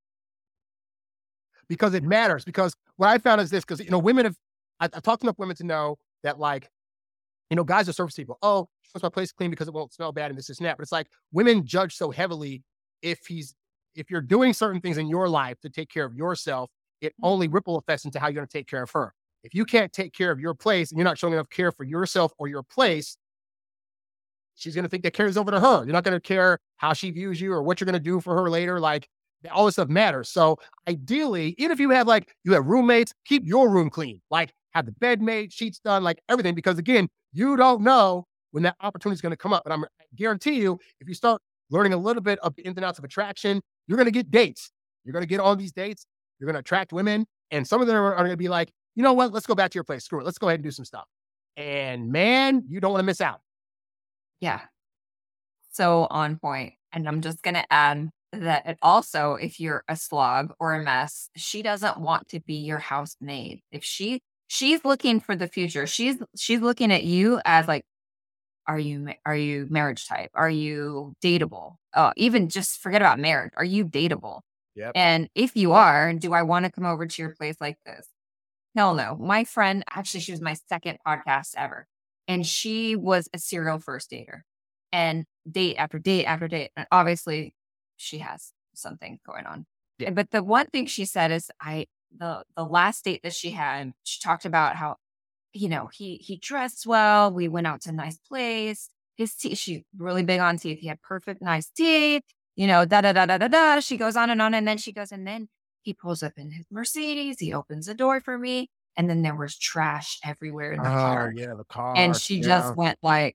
Speaker 2: because it matters. Because what I found is this, because, women I've talked to enough women to know that like, guys are surface people. Oh, she wants my place clean because it won't smell bad and this and that. But it's like women judge so heavily if you're doing certain things in your life to take care of yourself, it only ripple effects into how you're going to take care of her. If you can't take care of your place and you're not showing enough care for yourself or your place, she's going to think that carries over to her. You're not going to care how she views you or what you're going to do for her later. Like all this stuff matters. So ideally, even if you have roommates, keep your room clean. Like have the bed made, sheets done, like everything. Because again, you don't know when that opportunity is going to come up. And I guarantee you, if you start learning a little bit of the ins and outs of attraction, you're going to get dates. You're going to get on these dates. You're going to attract women. And some of them are going to be like, you know what? Let's go back to your place. Screw it. Let's go ahead and do some stuff. And man, you don't want to miss out.
Speaker 1: Yeah. So on point. And I'm just going to add that it also, if you're a slog or a mess, she doesn't want to be your housemaid. If she's looking for the future, she's looking at you as like, are you marriage type? Are you dateable? Even just forget about marriage. Are you dateable?
Speaker 2: Yep.
Speaker 1: And if you are, do I want to come over to your place like this? Hell no. My friend, actually, she was my second podcast ever. And she was a serial first dater. And date after date after date. And obviously, she has something going on.
Speaker 2: Yeah.
Speaker 1: But the one thing she said is the last date that she had, she talked about how, he dressed well. We went out to a nice place. His teeth, she's really big on teeth. He had perfect, nice teeth, da da da da da da. She goes on. And then she goes, and then he pulls up in his Mercedes. He opens the door for me. And then there was trash everywhere in the car.
Speaker 2: Yeah, the car.
Speaker 1: And she just went like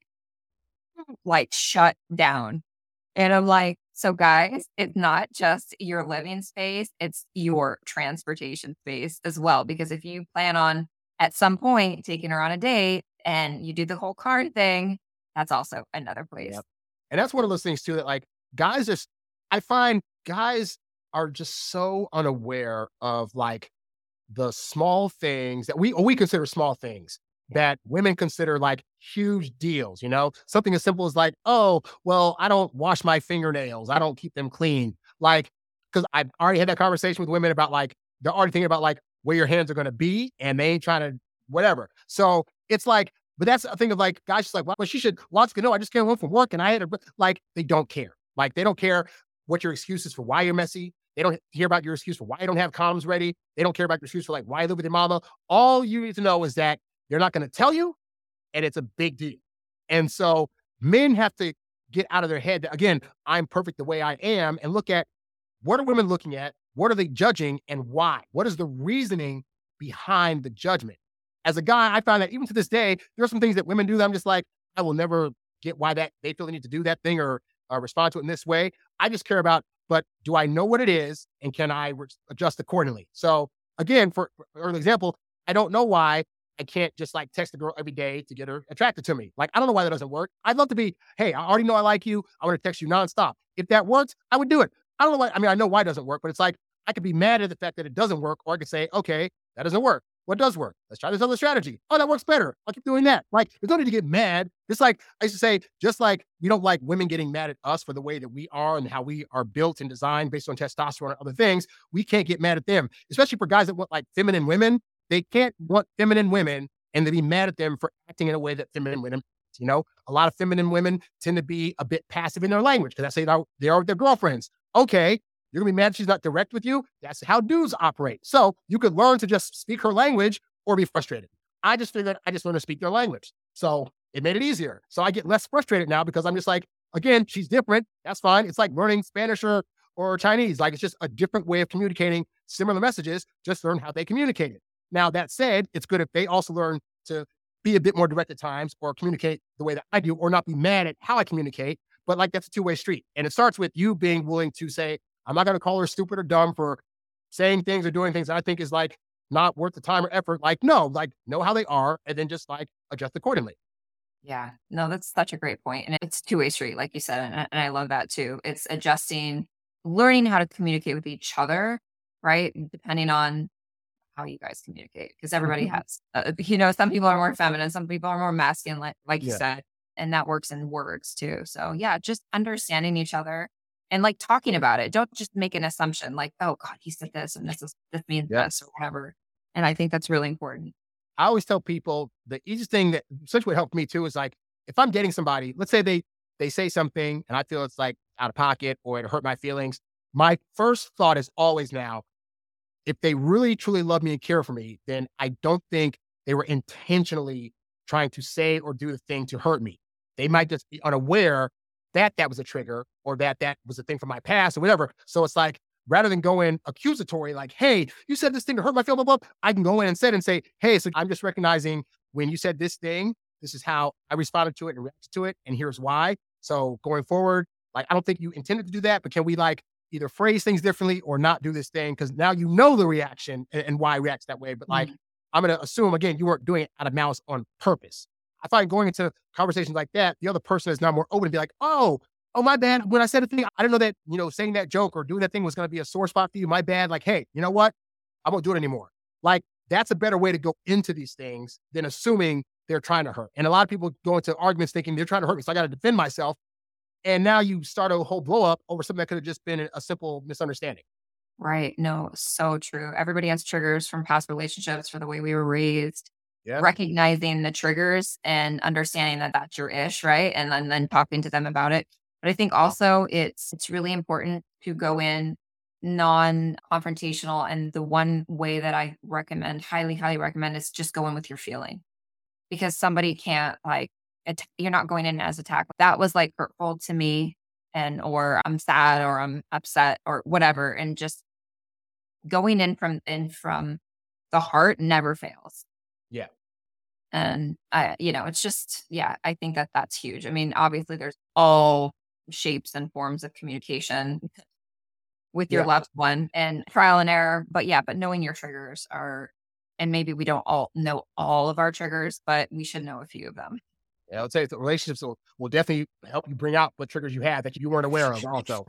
Speaker 1: shut down. And I'm like, so guys, it's not just your living space, it's your transportation space as well. Because if you plan on at some point taking her on a date and you do the whole car thing, that's also another place.
Speaker 2: Yep. And that's one of those things too, that like I find guys are just so unaware of like the small things that we consider small things that women consider like huge deals, something as simple as like, oh, well, I don't wash my fingernails. I don't keep them clean. Like, cause I've already had that conversation with women about like, they're already thinking about like where your hands are going to be and they ain't trying to whatever. So it's like, but that's a thing of like, guys just like, well, she should, lots no, I just came home from work and I had a, like, they don't care. Like, they don't care what your excuse is for why you're messy. They don't hear about your excuse for why you don't have condoms ready. They don't care about your excuse for like why you live with your mama. All you need to know is that they're not going to tell you, and it's a big deal. And so men have to get out of their head that, again, I'm perfect the way I am, and look at what are women looking at? What are they judging and why? What is the reasoning behind the judgment? As a guy, I find that even to this day, there are some things that women do that I'm just like, I will never get why that they feel they need to do that thing or respond to it in this way. I just care about, but do I know what it is and can I adjust accordingly? So again, for an example, I don't know why I can't just like text a girl every day to get her attracted to me. Like, I don't know why that doesn't work. I'd love to be, hey, I already know I like you. I want to text you nonstop. If that works, I would do it. I don't know why. I mean, I know why it doesn't work, but it's like, I could be mad at the fact that it doesn't work, or I could say, okay, that doesn't work. What does work? Let's try this other strategy. Oh, that works better. I'll keep doing that. Like, there's no need to get mad. Just like I used to say, just like we don't like women getting mad at us for the way that we are and how we are built and designed based on testosterone and other things, we can't get mad at them, especially for guys that want like feminine women. They can't want feminine women and to be mad at them for acting in a way that feminine women, a lot of feminine women tend to be a bit passive in their language because that's how they are with their girlfriends. Okay, you're gonna be mad she's not direct with you. That's how dudes operate. So you could learn to just speak her language or be frustrated. I just figured I just learned to speak their language. So it made it easier. So I get less frustrated now because I'm just like, again, she's different. That's fine. It's like learning Spanish or Chinese. Like, it's just a different way of communicating similar messages. Just learn how they communicate it. Now, that said, it's good if they also learn to be a bit more direct at times or communicate the way that I do or not be mad at how I communicate. But like, that's a two-way street. And it starts with you being willing to say, I'm not going to call her stupid or dumb for saying things or doing things that I think is like not worth the time or effort. Like, no, like know how they are and then just like adjust accordingly.
Speaker 1: Yeah, no, that's such a great point. And it's two-way street, like you said. And I love that too. It's adjusting, learning how to communicate with each other, right? Depending on how you guys communicate. Because everybody has, some people are more feminine, some people are more masculine, like you
Speaker 2: Yeah.
Speaker 1: said. And that works in words too. So yeah, just understanding each other and like talking about it. Don't just make an assumption like, oh God, he said this and this means
Speaker 2: Yeah.
Speaker 1: this or whatever. And I think that's really important.
Speaker 2: I always tell people the easiest thing that such what helped me too is like, if I'm dating somebody, let's say they say something and I feel it's like out of pocket or it hurt my feelings. My first thought is always now, if they really truly love me and care for me, then I don't think they were intentionally trying to say or do the thing to hurt me. They might just be unaware that that was a trigger or that that was a thing from my past or whatever. So it's like, rather than going accusatory, like, hey, you said this thing to hurt my feelings, blah, blah, I can go in and say, hey, so I'm just recognizing when you said this thing, this is how I responded to it and reacted to it. And here's why. So going forward, like, I don't think you intended to do that, but can we like either phrase things differently or not do this thing? Because now you know the reaction and why it reacts that way. But like, I'm going to assume, again, you weren't doing it out of malice on purpose. I find going into conversations like that, the other person is now more open to be like, oh, my bad. When I said a thing, I didn't know that, saying that joke or doing that thing was going to be a sore spot for you. My bad. Like, hey, you know what? I won't do it anymore. Like, that's a better way to go into these things than assuming they're trying to hurt. And a lot of people go into arguments thinking they're trying to hurt me, so I got to defend myself. And now you start a whole blow up over something that could have just been a simple misunderstanding.
Speaker 1: Right. No, so true. Everybody has triggers from past relationships for the way we were raised.
Speaker 2: Yeah.
Speaker 1: Recognizing the triggers and understanding that that's your ish, right? And then talking to them about it. But I think also it's really important to go in non-confrontational. And the one way that I recommend, highly, highly recommend, is just go in with your feeling. Because somebody can't like, you're not going in as attack. That was like hurtful to me, or I'm sad or I'm upset or whatever. And just going in from the heart never fails.
Speaker 2: Yeah.
Speaker 1: And it's just, yeah, I think that that's huge. I mean, obviously there's all shapes and forms of communication with your loved one and trial and error, but knowing your triggers and maybe we don't all know all of our triggers, but we should know a few of them.
Speaker 2: Yeah, I would say the relationships will definitely help you bring out what triggers you have that you weren't aware of also.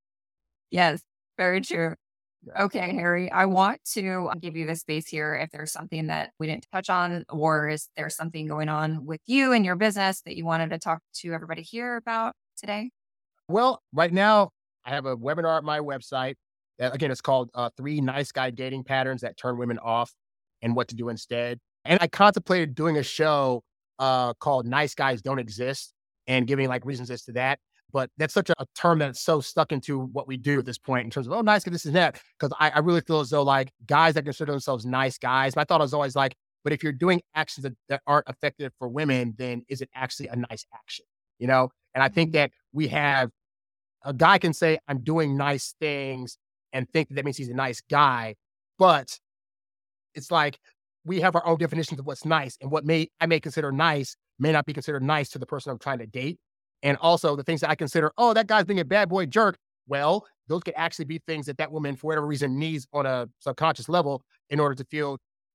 Speaker 1: Yes, very true. Okay, Harry, I want to give you the space here if there's something that we didn't touch on, or is there something going on with you and your business that you wanted to talk to everybody here about today?
Speaker 2: Well, right now, I have a webinar at my website. Again, it's called 3 Nice Guy Dating Patterns That Turn Women Off and What to Do Instead. And I contemplated doing a show called Nice Guys Don't Exist and giving like reasons as to that. But that's such a term that's so stuck into what we do at this point in terms of, oh, nice guy, this and that. Because I really feel as though like guys that consider themselves nice guys, my thought was always like, but if you're doing actions that aren't effective for women, then is it actually a nice action? And I think that we have, a guy can say, I'm doing nice things and think that means he's a nice guy. But it's like, we have our own definitions of what's nice, and what I may consider nice may not be considered nice to the person I'm trying to date. And also the things that I consider, oh, that guy's being a bad boy jerk. Well, those could actually be things that woman, for whatever reason, needs on a subconscious level in order to feel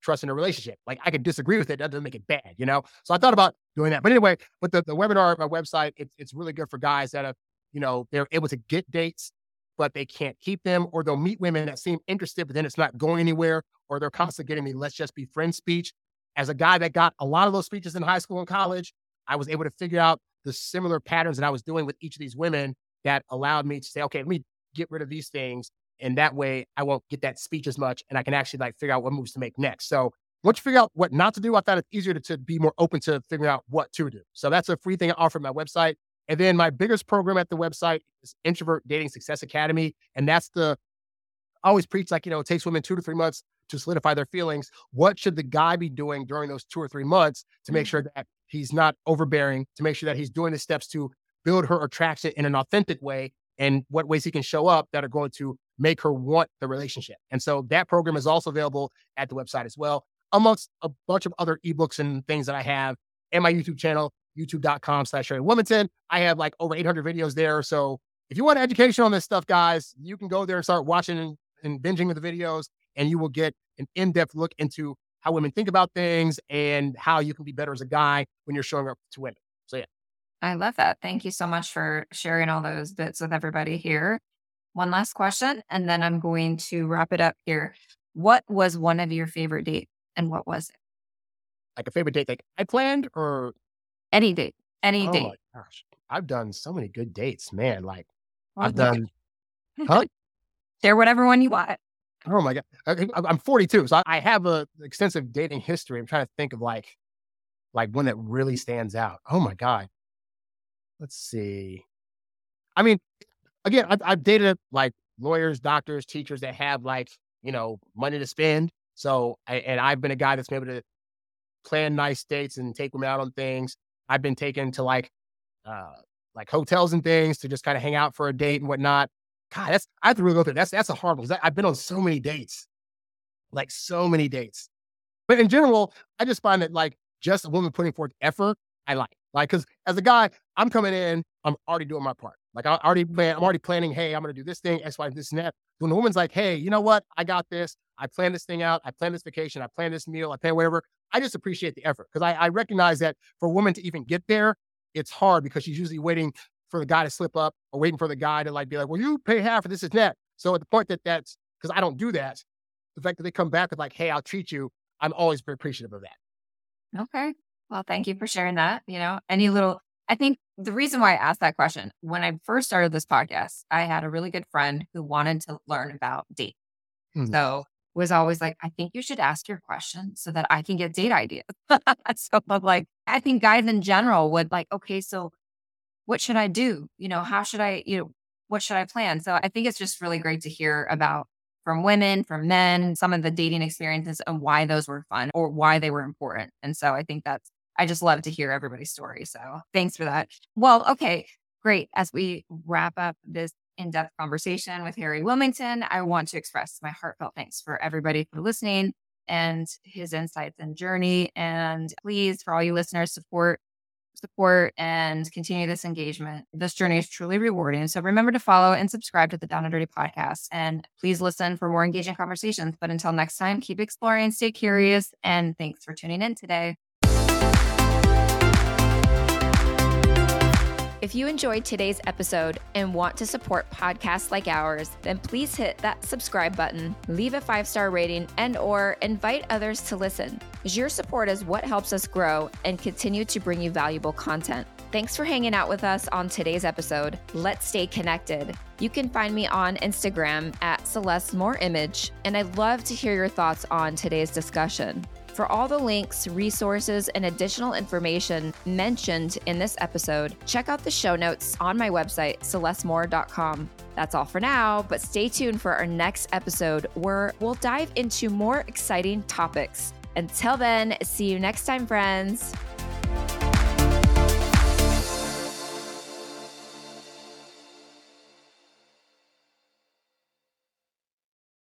Speaker 2: trust in a relationship. Like I could disagree with it. That doesn't make it bad, you know? So I thought about doing that. But anyway, with the webinar, my website, it's really good for guys that have, they're able to get dates, but they can't keep them, or they'll meet women that seem interested, but then it's not going anywhere, or they're constantly getting the let's just be friends speech. As a guy that got a lot of those speeches in high school and college, I was able to figure out the similar patterns that I was doing with each of these women that allowed me to say, okay, let me get rid of these things. And that way I won't get that speech as much. And I can actually like figure out what moves to make next. So once you figure out what not to do, I thought it's easier to be more open to figuring out what to do. So that's a free thing I offer on my website. And then my biggest program at the website is Introvert Dating Success Academy. And that's I always preach, like, it takes women 2 to 3 months to solidify their feelings. What should the guy be doing during those 2 or 3 months to make sure that he's not overbearing, to make sure that he's doing the steps to build her attraction in an authentic way, and what ways he can show up that are going to make her want the relationship. And so that program is also available at the website as well, amongst a bunch of other ebooks and things that I have, and my YouTube channel, youtube.com/Harry Wilmington. I have like over 800 videos there. So if you want education on this stuff, guys, you can go there and start watching and binging with the videos, and you will get an in-depth look into how women think about things and how you can be better as a guy when you're showing up to women. So yeah.
Speaker 1: I love that. Thank you so much for sharing all those bits with everybody here. One last question, and then I'm going to wrap it up here. What was one of your favorite dates, and what was it?
Speaker 2: Like a favorite date that I planned, or
Speaker 1: any date? Any date.
Speaker 2: Oh my gosh. I've done so many good dates, man. Like
Speaker 1: Well,
Speaker 2: I've done, huh?
Speaker 1: Share whatever one you want.
Speaker 2: Oh my God. I'm 42. So I have a extensive dating history. I'm trying to think of like one that really stands out. Oh my God. Let's see. I mean, again, I've dated like lawyers, doctors, teachers that have like, money to spend. So, and I've been a guy that's been able to plan nice dates and take women out on things. I've been taken to like hotels and things to just kind of hang out for a date and whatnot. God, I have to really go through. That's a hard one, because I've been on so many dates, like so many dates. But in general, I just find that like just a woman putting forth effort, I like, because as a guy, I'm coming in, I'm already doing my part. Like I'm already planning, hey, I'm going to do this thing, X, Y, this and that. When the woman's like, hey, you know what? I got this. I planned this thing out. I planned this vacation. I planned this meal. I planned whatever. I just appreciate the effort, because I recognize that for a woman to even get there, it's hard, because she's usually waiting for the guy to slip up, or waiting for the guy to like be like, well, you pay half of this and that. So at the point that's because I don't do that, the fact that they come back with like, hey, I'll treat you, I'm always very appreciative of that.
Speaker 1: Okay. Well, thank you for sharing that. I think the reason why I asked that question, when I first started this podcast, I had a really good friend who wanted to learn about dating. So was always like, I think you should ask your question so that I can get date ideas. So I'm like, I think guys in general would like, okay, so what should I do? How should I, what should I plan? So I think it's just really great to hear about from women, from men, some of the dating experiences and why those were fun or why they were important. And so I think I just love to hear everybody's story. So thanks for that. Well, okay, great. As we wrap up this in-depth conversation with Harry Wilmington, I want to express my heartfelt thanks for everybody for listening and his insights and journey. And please, for all you listeners, support and continue this engagement. This journey is truly rewarding. So remember to follow and subscribe to the Down and Dirty podcast. And please listen for more engaging conversations. But until next time, keep exploring, stay curious, and thanks for tuning in today.
Speaker 3: If you enjoyed today's episode and want to support podcasts like ours, then please hit that subscribe button, leave a 5-star rating, and/or invite others to listen. Your support is what helps us grow and continue to bring you valuable content. Thanks for hanging out with us on today's episode. Let's stay connected. You can find me on Instagram at Celeste Moore Image, and I'd love to hear your thoughts on today's discussion. For all the links, resources, and additional information mentioned in this episode, check out the show notes on my website, celestemore.com. That's all for now, but stay tuned for our next episode where we'll dive into more exciting topics. Until then, see you next time, friends.